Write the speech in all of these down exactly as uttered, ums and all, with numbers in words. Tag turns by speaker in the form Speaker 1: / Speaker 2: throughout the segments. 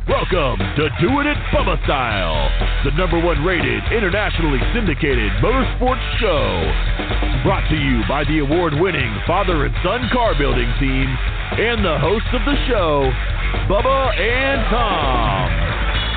Speaker 1: Welcome to Doing It Bubba Style, the number one rated, internationally syndicated motorsports show. Brought to you by the award-winning father and son car building team and the hosts of the show, Bubba and Tom.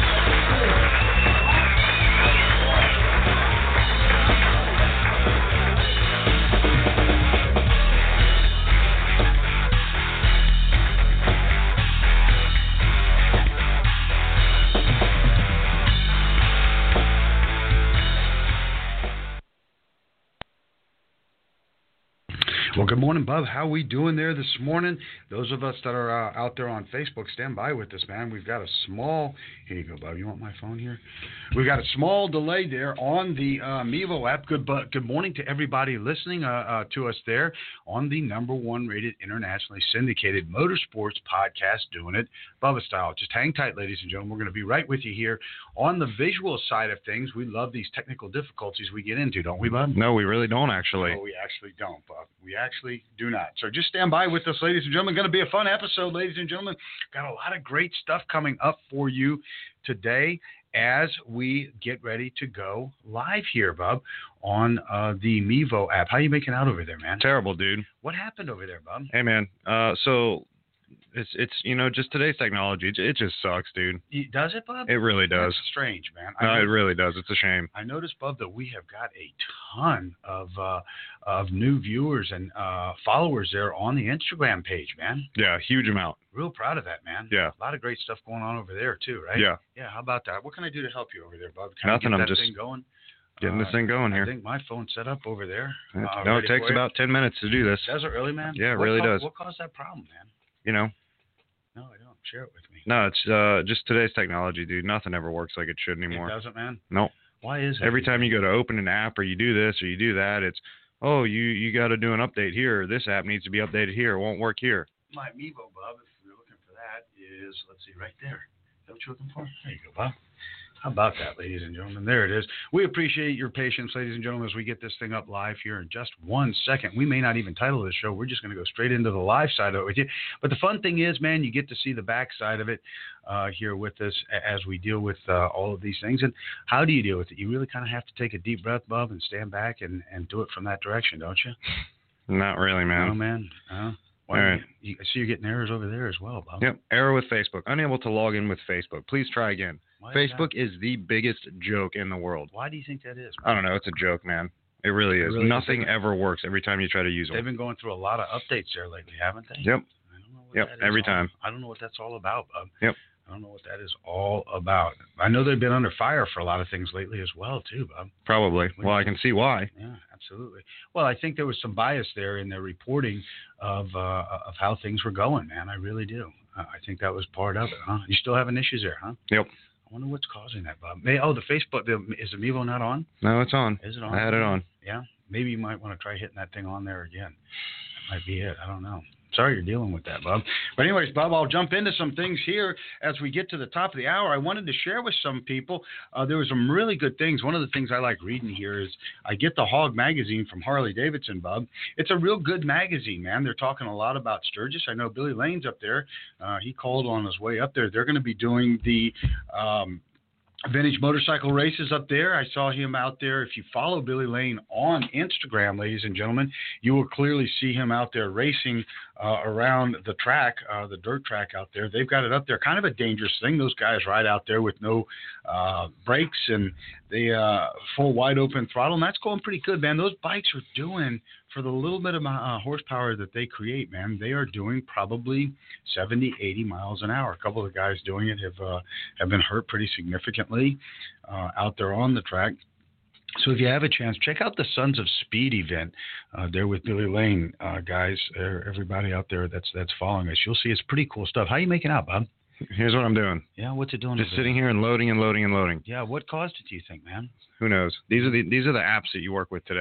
Speaker 2: Well, good morning, Bub. How we doing there this morning? Those of us that are uh, out there on Facebook, stand by with us, man. We've got a small... Here you go, Bub. You want my phone here? We've got a small delay there on the uh, Mevo app. Good bu- good morning to everybody listening uh, uh, to us there on the number one rated, internationally syndicated motorsports podcast, Doing It Bubba Style. Just hang tight, ladies and gentlemen. We're going to be right with you here on the visual side of things. We love these technical difficulties we get into, don't we, Bub?
Speaker 3: No, we really don't, actually.
Speaker 2: No, we actually don't, Bub. We actually do not. So just stand by with us, ladies and gentlemen. Going to be a fun episode, ladies and gentlemen. Got a lot of great stuff coming up for you today as we get ready to go live here, Bub, on uh, the Mevo app. How you making out over there, man?
Speaker 3: Terrible, dude.
Speaker 2: What happened over there, Bub?
Speaker 3: Hey, man. Uh, so it's, it's you know, just today's technology. It, it just sucks, dude.
Speaker 2: Does it, Bub?
Speaker 3: It really does.
Speaker 2: That's strange, man.
Speaker 3: No,
Speaker 2: I
Speaker 3: it really does. It's a shame.
Speaker 2: I noticed, Bub, that we have got a ton of uh, of new viewers and uh, followers there on the Instagram page, man.
Speaker 3: Yeah, huge amount.
Speaker 2: Real proud of that, man.
Speaker 3: Yeah.
Speaker 2: A lot of great stuff going on over there, too, right?
Speaker 3: Yeah.
Speaker 2: Yeah, how about that? What can I do to help you over there, Bub? Can
Speaker 3: Nothing.
Speaker 2: I get
Speaker 3: I'm
Speaker 2: that
Speaker 3: just
Speaker 2: thing going?
Speaker 3: getting
Speaker 2: uh,
Speaker 3: this thing going here.
Speaker 2: I think my phone's set up over there.
Speaker 3: It,
Speaker 2: Uh,
Speaker 3: no, it
Speaker 2: ready
Speaker 3: takes
Speaker 2: for you?
Speaker 3: about ten minutes to do this.
Speaker 2: Does it really, man?
Speaker 3: Yeah, it
Speaker 2: what
Speaker 3: really
Speaker 2: co-
Speaker 3: does.
Speaker 2: What caused that problem, man?
Speaker 3: You know?
Speaker 2: No, I don't. Share it with me.
Speaker 3: No, it's uh, just today's technology, dude. Nothing ever works like it should anymore.
Speaker 2: It doesn't, man?
Speaker 3: No.
Speaker 2: Why is that?
Speaker 3: Every time you go to open an app or you do this or you do that, it's, oh, you, you got to do an update here. This app needs to be updated here. It won't work here.
Speaker 2: My Mevo, Bob, if you're looking for that, is, let's see, right there. Is that what you're looking for? There you go, Bob. How about that, ladies and gentlemen? There it is. We appreciate your patience, ladies and gentlemen, as we get this thing up live here in just one second. We may not even title this show. We're just going to go straight into the live side of it with you. But the fun thing is, man, you get to see the back side of it uh, here with us as we deal with uh, all of these things. And how do you deal with it? You really kind of have to take a deep breath, Bob, and stand back and, and do it from that direction, don't you?
Speaker 3: Not really, man.
Speaker 2: No, man. Uh, All right. You, I see you're getting errors over there as well, Bob.
Speaker 3: Yep. Error with Facebook. Unable to log in with Facebook. Please try again.
Speaker 2: Why is
Speaker 3: Facebook
Speaker 2: that?
Speaker 3: is the biggest joke in the world.
Speaker 2: Why do you think that is?
Speaker 3: I don't know. It's a joke, man. It really is.
Speaker 2: It really
Speaker 3: Nothing
Speaker 2: is.
Speaker 3: ever works every time you try to use them.
Speaker 2: They've been going through a lot of updates there lately, haven't they?
Speaker 3: Yep.
Speaker 2: I don't know what
Speaker 3: Yep.
Speaker 2: that is
Speaker 3: Every
Speaker 2: all-
Speaker 3: time.
Speaker 2: I don't know what that's all about, Bob.
Speaker 3: Yep.
Speaker 2: I don't know what that is all about. I know they've been under fire for a lot of things lately as well, too, Bob.
Speaker 3: Probably.
Speaker 2: What do
Speaker 3: Well,
Speaker 2: you
Speaker 3: I can see why.
Speaker 2: Yeah, absolutely. Well, I think there was some bias there in their reporting of uh, of how things were going, man. I really do. Uh, I think that was part of it, huh? You still having issues there, huh?
Speaker 3: Yep.
Speaker 2: I wonder what's causing that, Bob. May, oh, the Facebook, the, is the Mevo not on?
Speaker 3: No, it's on.
Speaker 2: Is it on?
Speaker 3: I had it on.
Speaker 2: Yeah. Maybe you might want to try hitting that thing on there again. That might be it. I don't know. Sorry you're dealing with that, Bob. But anyways, Bob, I'll jump into some things here as we get to the top of the hour. I wanted to share with some people. Uh, there were some really good things. One of the things I like reading here is I get the Hog magazine from Harley Davidson, Bob. It's a real good magazine, man. They're talking a lot about Sturgis. I know Billy Lane's up there. Uh, he called on his way up there. They're going to be doing the um, vintage motorcycle races up there. I saw him out there. If you follow Billy Lane on Instagram, ladies and gentlemen, you will clearly see him out there racing uh, around the track, uh, the dirt track out there. They've got it up there. Kind of a dangerous thing. Those guys ride out there with no uh, brakes and the uh, full wide open throttle, and that's going pretty good, man. Those bikes are doing, for the little bit of uh, horsepower that they create, man, they are doing probably seventy, eighty miles an hour. A couple of guys doing it have uh, have been hurt pretty significantly uh, out there on the track. So if you have a chance, check out the Sons of Speed event uh, there with Billy Lane, uh, guys. Uh, everybody out there that's that's following us, you'll see it's pretty cool stuff. How you making out, Bob?
Speaker 3: Here's what I'm doing.
Speaker 2: Yeah, what's it doing?
Speaker 3: Just sitting here and loading and loading and loading.
Speaker 2: Yeah, what caused it, do you think, man?
Speaker 3: Who knows? These are the these are the apps that you work with today.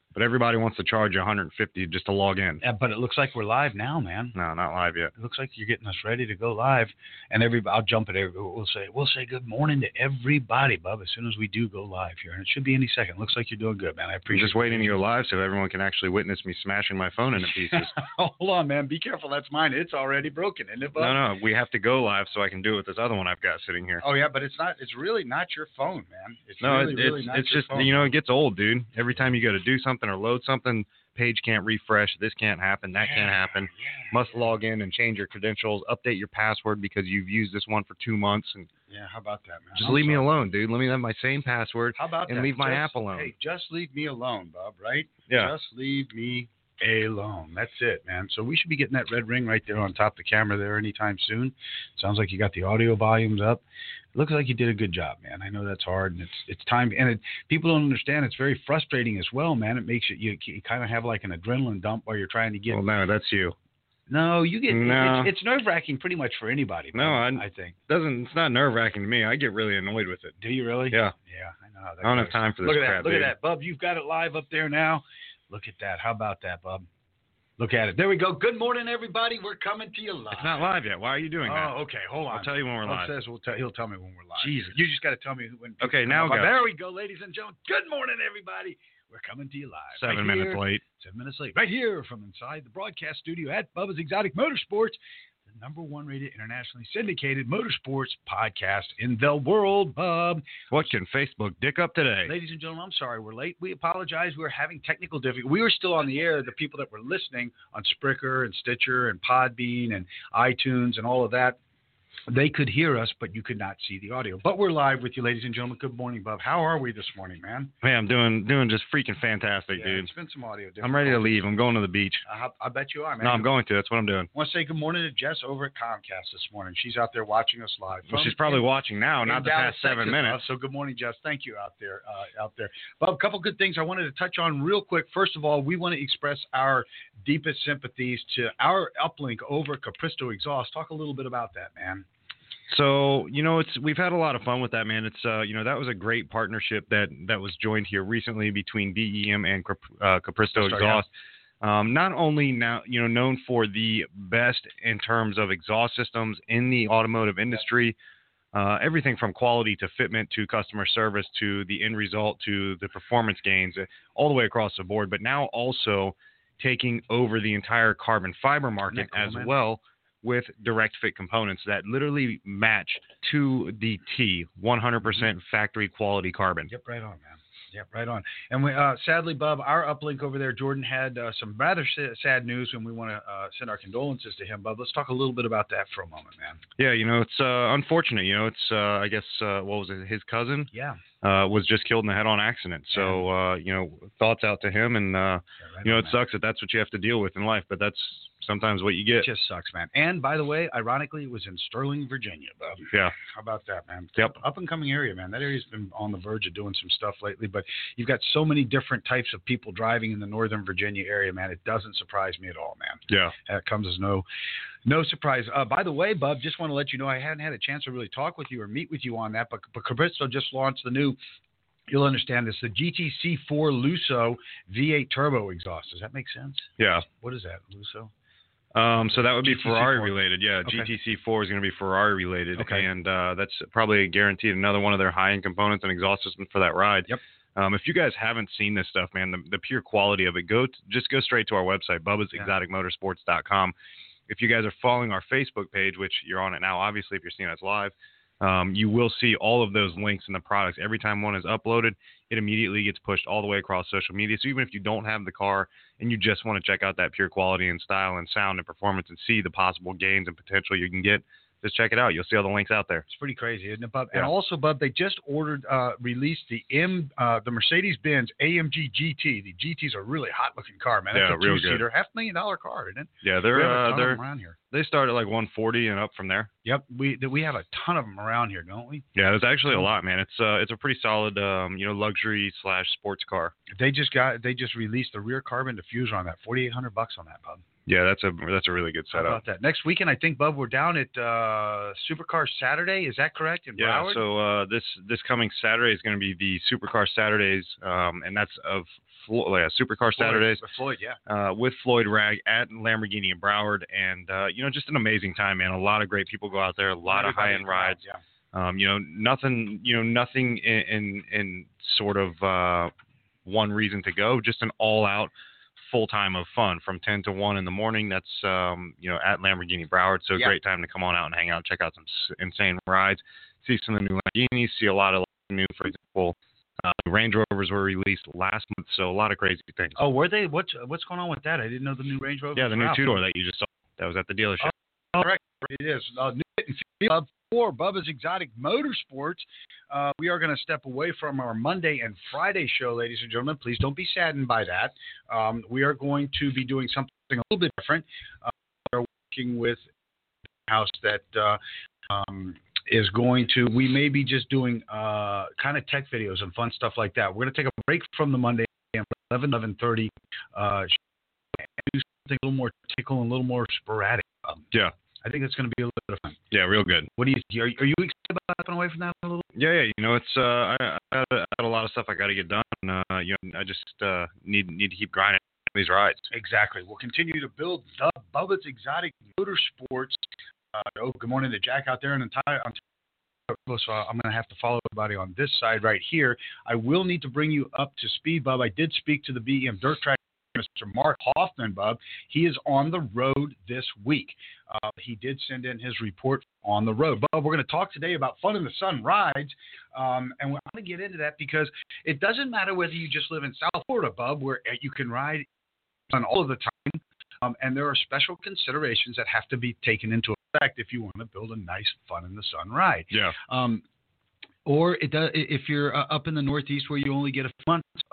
Speaker 3: But everybody wants to charge you one hundred fifty just to log in.
Speaker 2: Yeah, but it looks like we're live now, man.
Speaker 3: No, not live yet.
Speaker 2: It looks like you're getting us ready to go live, and everybody, I'll jump at every. We'll say we'll say good morning to everybody, Bub, as soon as we do go live here, and it should be any second. Looks like you're doing good, man. I
Speaker 3: I'm
Speaker 2: appreciate.
Speaker 3: just waiting to go live so everyone can actually witness me smashing my phone into pieces.
Speaker 2: Hold on, man. Be careful. That's mine. It's already broken, isn't it, Bub?
Speaker 3: No, no, we have to go live so I can do it with this other one I've got sitting here.
Speaker 2: Oh yeah, but it's not. It's really not your phone, man. It's
Speaker 3: no,
Speaker 2: really,
Speaker 3: it,
Speaker 2: really
Speaker 3: it's
Speaker 2: not
Speaker 3: it's
Speaker 2: your
Speaker 3: just
Speaker 2: phone.
Speaker 3: you know it gets old, dude. Every time you go to do something or load something, page can't refresh. This can't happen. That
Speaker 2: yeah,
Speaker 3: can't happen.
Speaker 2: Yeah,
Speaker 3: Must log in and change your credentials. Update your password because you've used this one for two months. And
Speaker 2: yeah. How about that, man?
Speaker 3: just
Speaker 2: I'm
Speaker 3: leave me
Speaker 2: sorry.
Speaker 3: alone, dude. Let me have my same password.
Speaker 2: How about
Speaker 3: and
Speaker 2: that?
Speaker 3: leave my
Speaker 2: Just-
Speaker 3: app alone.
Speaker 2: Hey, just leave me alone, Bob. Right?
Speaker 3: Yeah.
Speaker 2: Just leave me alone. That's it, man. So we should be getting that red ring right there on top of the camera there anytime soon. Sounds like you got the audio volumes up. Looks like you did a good job, man. I know that's hard, and it's it's time. And it, people don't understand. It's very frustrating as well, man. It makes it you, you kind of have like an adrenaline dump while you're trying to get.
Speaker 3: Well, no, that's you.
Speaker 2: No, you get.
Speaker 3: No.
Speaker 2: It's, it's nerve wracking, pretty much for anybody.
Speaker 3: No,
Speaker 2: man,
Speaker 3: I-
Speaker 2: I think.
Speaker 3: Doesn't it's not nerve wracking to me. I get really annoyed with it.
Speaker 2: Do you really?
Speaker 3: Yeah.
Speaker 2: Yeah, I know how that
Speaker 3: I don't
Speaker 2: goes.
Speaker 3: have time for this
Speaker 2: Look at
Speaker 3: crap,
Speaker 2: that. Look
Speaker 3: dude.
Speaker 2: at that, Bub. You've got it live up there now. Look at that. How about that, Bub? Look at it. There we go. Good morning, everybody. We're coming to you live.
Speaker 3: It's not live yet. Why are you doing that?
Speaker 2: Oh, okay. Hold on.
Speaker 3: I'll tell you when we're
Speaker 2: Well,
Speaker 3: live.
Speaker 2: it says we'll tell, he'll tell me when we're live.
Speaker 3: Jesus.
Speaker 2: You just got to tell me when. people
Speaker 3: Okay,
Speaker 2: come
Speaker 3: now
Speaker 2: up.
Speaker 3: go.
Speaker 2: There we go, ladies and gentlemen. Good morning, everybody. We're coming to you live.
Speaker 3: Seven
Speaker 2: right
Speaker 3: minutes
Speaker 2: here,
Speaker 3: late.
Speaker 2: Seven minutes late. Right here from inside the broadcast studio at Bubba's Exotic Motorsports, the number one rated internationally syndicated motorsports podcast in the world, Bub.
Speaker 3: What can Facebook dick up today?
Speaker 2: Ladies and gentlemen, I'm sorry we're late. We apologize. We were having technical difficulties. We were still on the air. The people that were listening on Spreaker and Stitcher and Podbean and iTunes and all of that, they could hear us, but you could not see the audio. But we're live with you, ladies and gentlemen. Good morning, Bub. How are we this morning, man?
Speaker 3: Man, I'm doing doing just freaking fantastic,
Speaker 2: Yeah,
Speaker 3: dude.
Speaker 2: it's been some audio.
Speaker 3: I'm ready to leave. I'm going to the beach.
Speaker 2: I, I bet you are, man.
Speaker 3: No, I'm going to. That's what I'm doing.
Speaker 2: I want to say good morning to Jess over at Comcast this morning. She's out there watching us live.
Speaker 3: Well,
Speaker 2: from-
Speaker 3: she's probably
Speaker 2: in-
Speaker 3: watching now,
Speaker 2: in
Speaker 3: not the
Speaker 2: Dallas,
Speaker 3: past seven
Speaker 2: Texas,
Speaker 3: minutes.
Speaker 2: Bub. So good morning, Jess. Thank you out there, uh, out there. Bob, a couple good things I wanted to touch on real quick. First of all, we want to express our deepest sympathies to our uplink over at Capristo Exhaust. Talk a little bit about that, man.
Speaker 3: So, you know, it's we've had a lot of fun with that, man. It's uh, you know, that was a great partnership that that was joined here recently between B E M and Cap- uh, Capristo
Speaker 2: Capristo,
Speaker 3: Exhaust. Um, not only now, you know, known for the best in terms of exhaust systems in the automotive industry, uh, everything from quality to fitment to customer service to the end result to the performance gains, uh, all the way across the board. But now also taking over the entire carbon fiber market
Speaker 2: cool,
Speaker 3: as
Speaker 2: man?
Speaker 3: well, with direct fit components that literally match to the T, one hundred percent factory quality carbon.
Speaker 2: Yep, right on, man. Yep, right on. And we, uh, sadly, Bub, our uplink over there, Jordan, had uh, some rather sa- sad news, and we want to uh, send our condolences to him. Bub, let's talk a little bit about that for a moment, man.
Speaker 3: Yeah, you know, it's uh, unfortunate. You know, it's, uh, I guess, uh, what was it, his cousin
Speaker 2: Yeah.
Speaker 3: uh, was just killed in a head-on accident. So, uh, you know, thoughts out to him. And, uh,
Speaker 2: Yeah, right
Speaker 3: you know,
Speaker 2: on,
Speaker 3: it
Speaker 2: man.
Speaker 3: sucks that that's what you have to deal with in life, but that's sometimes what you
Speaker 2: It
Speaker 3: get.
Speaker 2: just sucks, man. And by the way, ironically, it was in Sterling, Virginia, Bub.
Speaker 3: Yeah.
Speaker 2: How about that, man?
Speaker 3: Yep.
Speaker 2: Up and coming area, man. That area's been on the verge of doing some stuff lately, but you've got so many different types of people driving in the Northern Virginia area, man. It doesn't surprise me at all, man.
Speaker 3: Yeah.
Speaker 2: That comes as no no surprise. Uh, by the way, Bub, just want to let you know I hadn't had a chance to really talk with you or meet with you on that, but, but Capristo just launched the new, you'll understand this, the G T C four Lusso V eight turbo exhaust. Does that make sense?
Speaker 3: Yeah.
Speaker 2: What is that, Lusso?
Speaker 3: Um, so that would be
Speaker 2: G T C four.
Speaker 3: Ferrari related. Yeah,
Speaker 2: Okay.
Speaker 3: G T C four is going to be Ferrari related,
Speaker 2: Okay.
Speaker 3: and uh, that's probably guaranteed another one of their high-end components and exhaust system for that ride.
Speaker 2: Yep.
Speaker 3: Um, if you guys haven't seen this stuff, man, the, the pure quality of it, go t- just go straight to our website, Bubba's Exotic Motorsports dot com. If you guys are following our Facebook page, which you're on it now, obviously, if you're seeing us live, um, you will see all of those links in the products. Every time one is uploaded, it immediately gets pushed all the way across social media. So even if you don't have the car and you just want to check out that pure quality and style and sound and performance and see the possible gains and potential you can get, just check it out. You'll see all the links out there.
Speaker 2: It's pretty crazy, isn't it, Bub?
Speaker 3: Yeah.
Speaker 2: And also, Bub, they just ordered, uh, released the M, uh, the Mercedes-Benz A M G G T. The G T's a really hot-looking car, man. That's
Speaker 3: Yeah,
Speaker 2: a
Speaker 3: real good.
Speaker 2: two-seater, half million dollar car, isn't it?
Speaker 3: Yeah,
Speaker 2: We
Speaker 3: they're
Speaker 2: have a
Speaker 3: uh,
Speaker 2: ton of
Speaker 3: they're
Speaker 2: them around here.
Speaker 3: they start at like one forty and up from there.
Speaker 2: Yep, we th- we have a ton of them around here, don't we?
Speaker 3: Yeah, there's actually a lot, man. It's uh it's a pretty solid um you know luxury slash sports car.
Speaker 2: They just got, they just released the rear carbon diffuser on that, forty-eight hundred bucks on that, Bub.
Speaker 3: Yeah, that's a that's a really good
Speaker 2: How
Speaker 3: setup.
Speaker 2: about that? Next weekend, I think, Bub, we're down at uh, Supercar Saturday. Is that correct? In
Speaker 3: Yeah,
Speaker 2: Broward?
Speaker 3: so uh, this this coming Saturday is going to be the Supercar Saturdays, um, and that's of Flo- yeah, Supercar Saturdays.
Speaker 2: With Floyd, yeah.
Speaker 3: Uh, with Floyd Ragg at Lamborghini in Broward. And, uh, you know, just an amazing time, man. A lot of great people go out there, a lot
Speaker 2: Everybody
Speaker 3: of high-end rides.
Speaker 2: Yeah.
Speaker 3: Um, you know, nothing, you know, nothing in, in, in sort of uh, one reason to go, just an all-out full time of fun from ten to one in the morning. That's, um, you know, at Lamborghini Broward. So
Speaker 2: yeah.
Speaker 3: great time to come on out and hang out, check out some insane rides, see some of the new Lamborghinis, see a lot of new, for example, uh, Range Rovers were released last month. So a lot of crazy things.
Speaker 2: Oh, were they? What's, what's going on with that? I didn't know the new Range Rover.
Speaker 3: Yeah, the new two-door that you just saw. That was at the dealership.
Speaker 2: Oh, correct. It is. Uh, new for Bubba's Exotic Motorsports. Uh, we are going to step away from our Monday and Friday show, ladies and gentlemen. Please don't be saddened by that. Um, we are going to be doing something a little bit different. Uh, we are working with a house that uh, um, is going to, we may be just doing uh, kind of tech videos and fun stuff like that. We're going to take a break from the Monday and eleven, eleven thirty uh, and do something a little more tickle and a little more sporadic. Um,
Speaker 3: yeah.
Speaker 2: I think it's going to be a little bit of fun.
Speaker 3: Yeah, real good.
Speaker 2: What do you? Are, are you excited about stepping away from that a little?
Speaker 3: Yeah, yeah. You know, it's uh, I, I, got a, I got a lot of stuff I got to get done. Uh, you know, I just uh, need need to keep grinding these rides.
Speaker 2: Exactly. We'll continue to build the Bubba's Exotic Motorsports. Uh, oh, good morning to Jack out there in entire. So I'm going to have to follow everybody on this side right here. I will need to bring you up to speed, Bub. I did speak to the B M Dirt Track. Mister Mark Hoffman, Bub. He is on the road this week. Uh, he did send in his report on the road. Bub, we're going to talk today about Fun in the Sun rides, um, and we're going to get into that because it doesn't matter whether you just live in South Florida, Bub, where you can ride on all of the time, um, and there are special considerations that have to be taken into effect if you want to build a nice Fun in the Sun ride.
Speaker 3: Yeah.
Speaker 2: Um, or it does, if you're uh, up in the Northeast where you only get a month of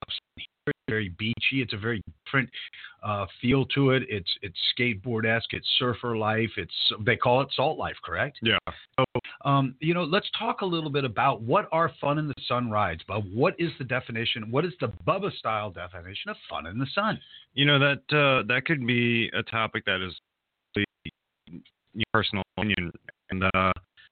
Speaker 2: very beachy. It's a very different uh, feel to it. It's it's skateboard-esque. It's surfer life. It's they call it salt life, correct?
Speaker 3: Yeah.
Speaker 2: So, um, you know, let's talk a little bit about what are Fun in the Sun rides, Bub. What is the definition? What is the Bubba style definition of Fun in the Sun?
Speaker 3: You know that uh, that could be a topic that is personal opinion, and uh,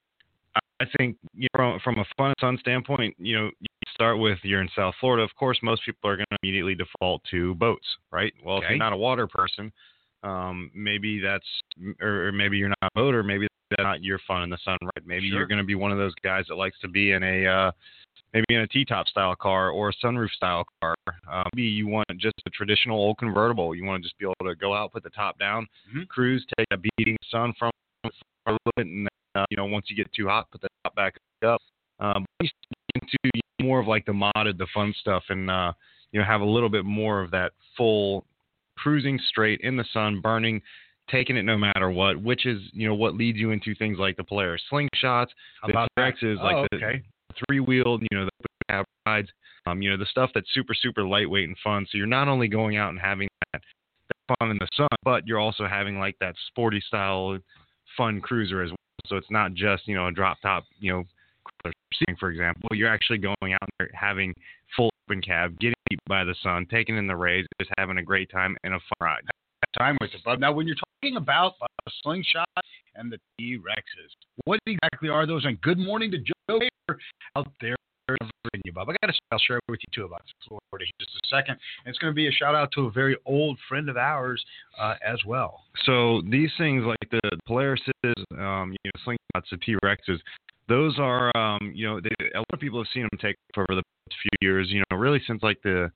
Speaker 3: I think you know, from from a Fun and Sun standpoint, you know. Start with you're in South Florida. Of course, most people are going to immediately default to boats, right? Well,
Speaker 2: okay.
Speaker 3: If you're not a water person, um, maybe that's, or, or maybe you're not a boater. Maybe that's not your Fun in the Sun ride. Maybe
Speaker 2: sure.
Speaker 3: you're going to be one of those guys that likes to be in a, uh, maybe in a T-top style car or a sunroof style car. Uh, maybe you want just a traditional old convertible. You want to just be able to go out, put the top down, mm-hmm. cruise, take a beating sun from for a little bit, and then, uh, you know, once you get too hot, put the top back up. Um, into more of like the modded, the fun stuff, and uh, you know, have a little bit more of that full cruising straight in the sun, burning, taking it no matter what, which is, you know, what leads you into things like the Polaris Slingshots, the T-Rexes,
Speaker 2: oh,
Speaker 3: like
Speaker 2: okay.
Speaker 3: the three-wheeled, you know, the cab rides, um, you know, the stuff that's super, super lightweight and fun. So you're not only going out and having that, that fun in the sun, but you're also having like that sporty style fun cruiser as well. So it's not just, you know, a drop top, you know, for example, you're actually going out there having full open cab, getting beat by the sun, taking in the rays, just having a great time and a fun ride.
Speaker 2: Time with it, Bub. Now, when you're talking about uh, Slingshot and the T-Rexes, what exactly are those? And good morning to Joe Baker out there in Virginia, Bub. I got to I'll share with you too about Florida in just a second. And it's going to be a shout out to a very old friend of ours uh, as well.
Speaker 3: So these things like the Polarises, um, you know, Slingshots, the T-Rexes. Those are, um, you know, they, a lot of people have seen them take over the few years, you know, really since like the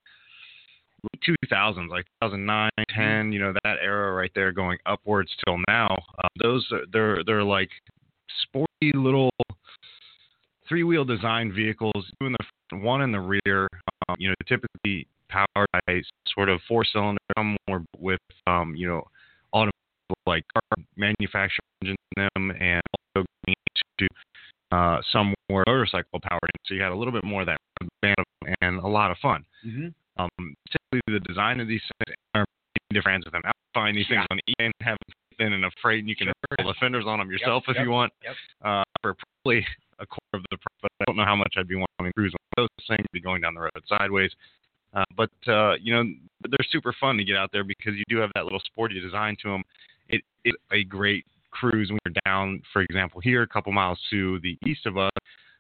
Speaker 3: two thousands, like two thousand nine, ten, you know, that era right there going upwards till now. Um, those, are, they're, they're like sporty little three-wheel design vehicles, two in the front, one in the rear, um, you know, typically powered by sort of four-cylinder, some more with, um, you know, automotive like car manufacturing engines in them, and also going into Uh, some more motorcycle powered, so you had a little bit more of that band of, and a lot of fun.
Speaker 2: Mm-hmm.
Speaker 3: Um, typically, the design of these things are different with them. I find these
Speaker 2: yeah.
Speaker 3: things on eBay and have been in a freight, and you can
Speaker 2: sure.
Speaker 3: pull the fenders on them yourself
Speaker 2: yep,
Speaker 3: if
Speaker 2: yep,
Speaker 3: you want.
Speaker 2: Yep.
Speaker 3: Uh, for probably a quarter of the price, but I don't know how much I'd be wanting to cruise on those things, be going down the road sideways. Uh, but uh, you know, they're super fun to get out there because you do have that little sporty design to them. It is a great cruise when you're down, for example, here a couple miles to the east of us.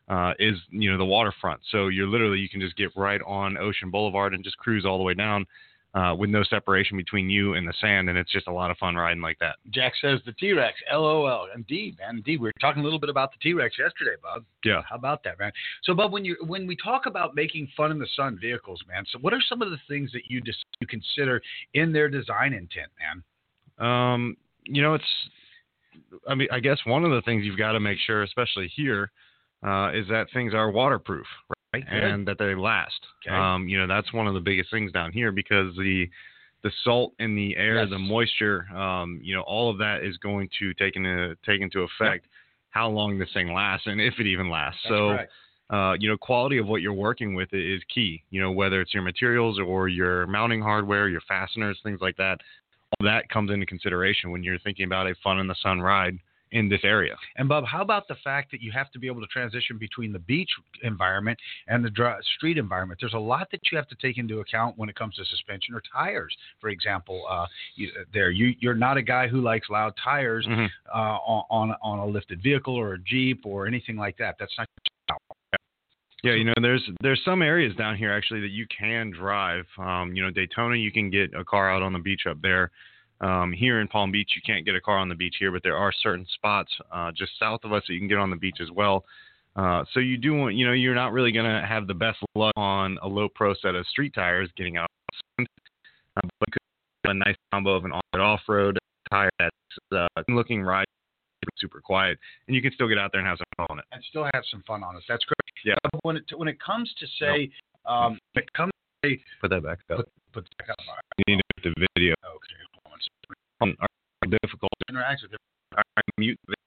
Speaker 3: uh, is, you know, the waterfront. So you're literally, you can just get right on Ocean Boulevard and just cruise all the way down uh, with no separation between you and the sand. And it's just a lot of fun riding like that.
Speaker 2: Jack says the T-Rex, L O L. Indeed, man. Indeed. We were talking a little bit about the T-Rex yesterday, Bob.
Speaker 3: Yeah.
Speaker 2: How about that, man? So, Bob, when you when we talk about making fun in the sun vehicles, man, so what are some of the things that you just you consider in their design intent, man?
Speaker 3: Um, you know, it's, I mean, I guess one of the things you've got to make sure, especially here, uh, is that things are waterproof, right?
Speaker 2: Good.
Speaker 3: And that they last.
Speaker 2: Okay.
Speaker 3: Um, you know, that's one of the biggest things down here, because the the salt in the air,
Speaker 2: Yes.
Speaker 3: the moisture, um, you know, all of that is going to take into take into effect
Speaker 2: Yep.
Speaker 3: how long this thing lasts and if it even lasts.
Speaker 2: That's
Speaker 3: so,
Speaker 2: correct.
Speaker 3: uh, you know, quality of what you're working with is key. You know, whether it's your materials or your mounting hardware, your fasteners, things like that. All that comes into consideration when you're thinking about a fun in the sun ride in this area.
Speaker 2: And, Bob, how about the fact that you have to be able to transition between the beach environment and the dry, street environment? There's a lot that you have to take into account when it comes to suspension or tires, for example. Uh, you, there, you, you're not a guy who likes loud tires
Speaker 3: Mm-hmm.
Speaker 2: uh, on, on a lifted vehicle or a Jeep or anything like that. That's not your style.
Speaker 3: Yeah, you know, there's there's some areas down here actually that you can drive. Um, you know, Daytona, you can get a car out on the beach up there. Um, here in Palm Beach, you can't get a car on the beach here, but there are certain spots uh, just south of us that you can get on the beach as well. Uh, so you do want, you know, you're not really going to have the best luck on a low pro set of street tires getting out. Uh, but you could have a nice combo of an off-road tire that's uh, looking ride, super quiet, and you can still get out there and have some fun on it.
Speaker 2: And still have some fun on it. That's great.
Speaker 3: Yeah.
Speaker 2: But when it when it comes to say, um, when it comes to say,
Speaker 3: Put that back up.
Speaker 2: put, put back up. All right.
Speaker 3: You need to put the video
Speaker 2: Okay. Hold on a second.
Speaker 3: on. Are difficult.
Speaker 2: Interact with it.
Speaker 3: All right, mute the,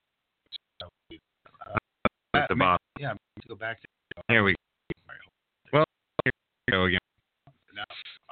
Speaker 2: Uh,
Speaker 3: at the
Speaker 2: ma-
Speaker 3: bottom.
Speaker 2: Yeah. Go back to.
Speaker 3: Here we go. Well, here we go again.
Speaker 2: No.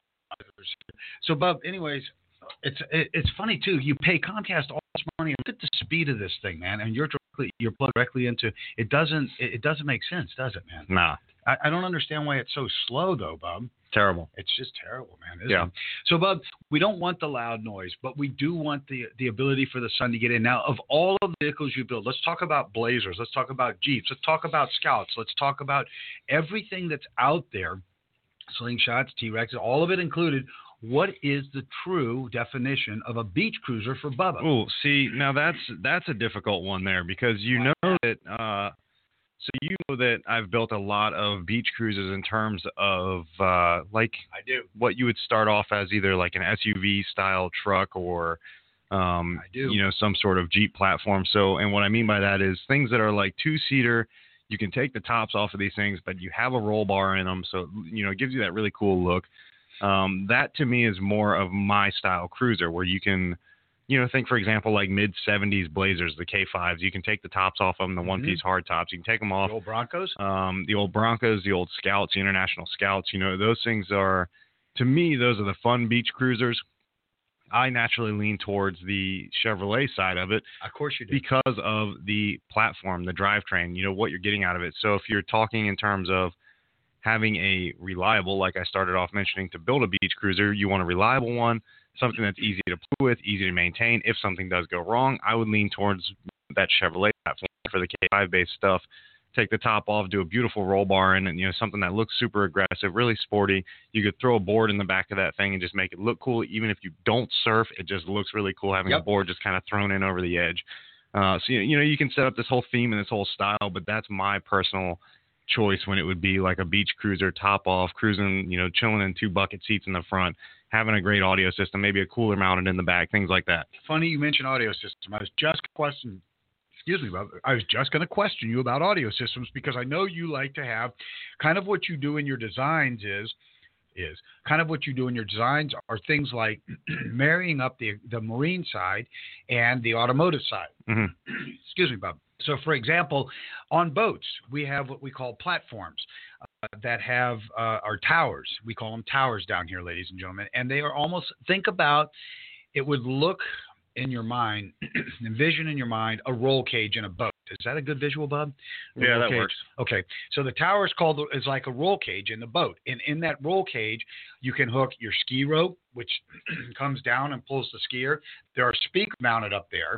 Speaker 2: So, Bob, anyways, it's it, it's funny too. You pay Comcast all this money. Look at the speed of this thing, man, and you're directly you're plugged directly into. It doesn't it, it doesn't make sense, does it, man?
Speaker 3: Nah,
Speaker 2: I, I don't understand why it's so slow, though, Bob.
Speaker 3: terrible.
Speaker 2: It's just terrible, man. Isn't
Speaker 3: Yeah.
Speaker 2: it? So, Bob, we don't want the loud noise, but we do want the the ability for the sun to get in. Now, of all of the vehicles you build, let's talk about Blazers. Let's talk about Jeeps. Let's talk about Scouts. Let's talk about everything that's out there. Slingshots, T-Rex, all of it included. What is the true definition of a beach cruiser for Bubba?
Speaker 3: Oh, see, now that's that's a difficult one there, because you know that uh, so you know that I've built a lot of beach cruisers in terms of uh, like
Speaker 2: I do.
Speaker 3: what you would start off as either like an S U V style truck or um,
Speaker 2: I do.
Speaker 3: you know, some sort of Jeep platform. So, and what I mean by that is things that are like two seater. You can take the tops off of these things, but you have a roll bar in them, so you know it gives you that really cool look. Um, that to me is more of my style cruiser, where you can, you know, think for example like mid seventies Blazers, the K fives. You can take the tops off of them, the one piece hard tops. You can take them off.
Speaker 2: The old Broncos.
Speaker 3: Um, the old Broncos, the old Scouts, the International Scouts. You know, those things are, to me, those are the fun beach cruisers. I naturally lean towards the Chevrolet side of it.
Speaker 2: Of course you do.
Speaker 3: Because of the platform, the drivetrain, you know, what you're getting out of it. So if you're talking in terms of having a reliable, like I started off mentioning, to build a beach cruiser, you want a reliable one, something that's easy to play with, easy to maintain. If something does go wrong, I would lean towards that Chevrolet platform for the K five based stuff. Take the top off, do a beautiful roll bar in, and you know, something that looks super aggressive, really sporty. You could throw a board in the back of that thing and just make it look cool. Even if you don't surf, it just looks really cool having
Speaker 2: Yep.
Speaker 3: a board just kind of thrown in over the edge. Uh, so you know, you can set up this whole theme and this whole style, but that's my personal choice when it would be like a beach cruiser, top off, cruising, you know, chilling in two bucket seats in the front, having a great audio system, maybe a cooler mounted in the back, things like that.
Speaker 2: Funny you mentioned audio system. I was just questioning. Excuse me, Bob. I was just going to question you about audio systems, because I know you like to have kind of what you do in your designs is is kind of what you do in your designs are things like marrying up the the marine side and the automotive side.
Speaker 3: Mm-hmm.
Speaker 2: Excuse me, Bob. So, for example, on boats, we have what we call platforms uh, that have uh, our towers. We call them towers down here, ladies and gentlemen. And they are almost, think about, it would look in your mind, envision in your mind a roll cage in a boat. Is that a good visual, Bob? A
Speaker 3: Yeah,
Speaker 2: roll
Speaker 3: that
Speaker 2: cage.
Speaker 3: works.
Speaker 2: Okay, so the tower is called is like a roll cage in the boat, and in that roll cage, you can hook your ski rope, which comes down and pulls the skier. There are speakers mounted up there,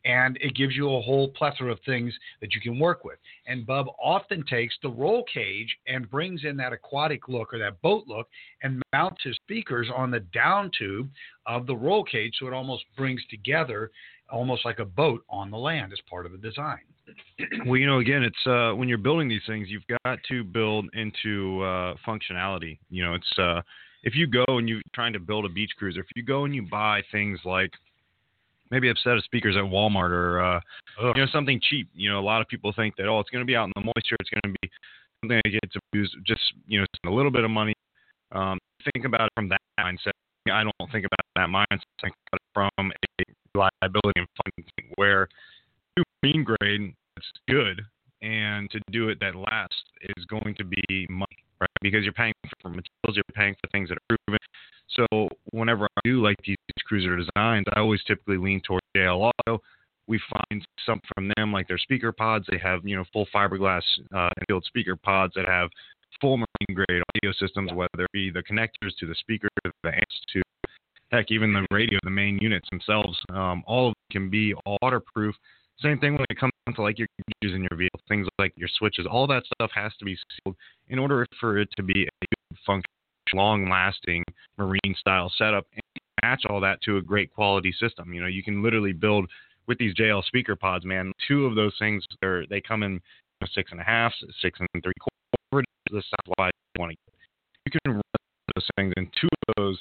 Speaker 2: and it gives you a whole plethora of things that you can work with. And Bub often takes the roll cage and brings in that aquatic look or that boat look and mounts his speakers on the down tube of the roll cage, so it almost brings together almost like a boat on the land as part of the design.
Speaker 3: Well, you know, again, it's uh, when you're building these things, you've got to build into uh, functionality. You know, it's uh, if you go and you're trying to build a beach cruiser, if you go and you buy things like maybe a set of speakers at Walmart or uh, you know, something cheap. You know, a lot of people think that, oh, it's going to be out in the moisture. It's going to be something that gets abused. Just, you know, spend a little bit of money. Um, think about it from that mindset. I don't think about that mindset. I think about it from a reliability and funding where do marine grade that's good, and to do it that lasts is going to be money, right? Because you're paying for materials, you're paying for things that are proven. So whenever I do like these cruiser designs, I always typically lean towards J L Audio. We find some from them, like their speaker pods. They have, you know, full fiberglass uh, infield speaker pods that have full marine grade audio systems, whether it be the connectors to the speakers, the amps to, heck, even the radio, the main units themselves. Um, all of them can be waterproof. Same thing when it comes down to like your computers in your vehicle, things like your switches. All that stuff has to be sealed in order for it to be a function, long-lasting marine-style setup and match all that to a great quality system. You know, you can literally build with these J L speaker pods, man. Two of those things, they're, they come in, you know, six and a half, six and three quarters. The size wide you want to get. You can run those things, and two of those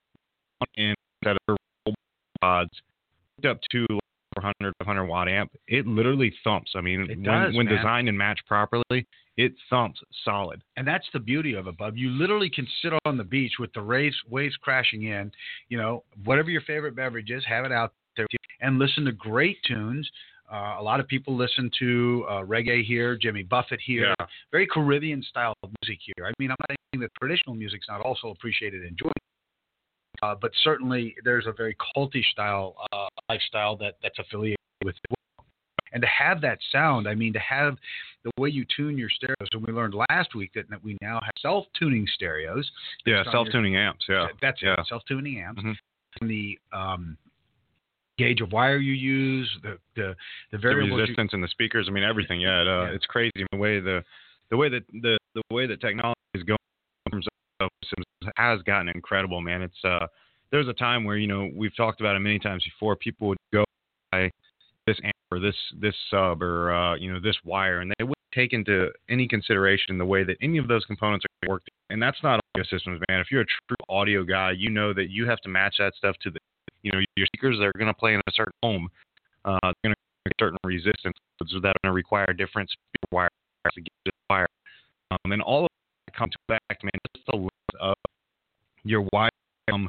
Speaker 3: in that are pods up to four hundred, five hundred watt amp. It literally thumps. I mean,
Speaker 2: it
Speaker 3: when,
Speaker 2: does,
Speaker 3: when
Speaker 2: man.
Speaker 3: designed and matched properly, it thumps solid.
Speaker 2: And that's the beauty of it, Bub. You literally can sit on the beach with the waves, waves crashing in, you know, whatever your favorite beverage is, have it out there and listen to great tunes. Uh, a lot of people listen to uh, reggae here, Jimmy Buffett here,
Speaker 3: Yeah.
Speaker 2: very Caribbean style music here. I mean, I'm not saying that traditional music's not also appreciated and enjoyed, uh, but certainly there's a very culty style uh, lifestyle that, that's affiliated with it. And to have that sound, I mean, to have the way you tune your stereos, and we learned last week that, that we now have self-tuning stereos.
Speaker 3: Yeah, self-tuning your, amps, yeah.
Speaker 2: That's
Speaker 3: yeah.
Speaker 2: it, self-tuning amps.
Speaker 3: Mm-hmm.
Speaker 2: And the um, gauge of wire you use, the the, the variables,
Speaker 3: the resistance
Speaker 2: you,
Speaker 3: and the speakers. I mean, everything. Yeah, it, uh,
Speaker 2: yeah.
Speaker 3: it's crazy the way the the way that the the way that technology is going in terms of systems has gotten incredible, man. It's uh, there's a time where, you know, we've talked about it many times before. People would go buy this amp or this this sub or uh, you know, this wire, and they wouldn't take into any consideration the way that any of those components are working. And that's not audio systems, man. If you're a true audio guy, you know that you have to match that stuff to the, you know, your speakers. They're going to play in a certain home. Uh, they're going to have certain resistance that are going to require different speaker wire to get this wire. Um, and all of that comes back, man, just the length of your wire from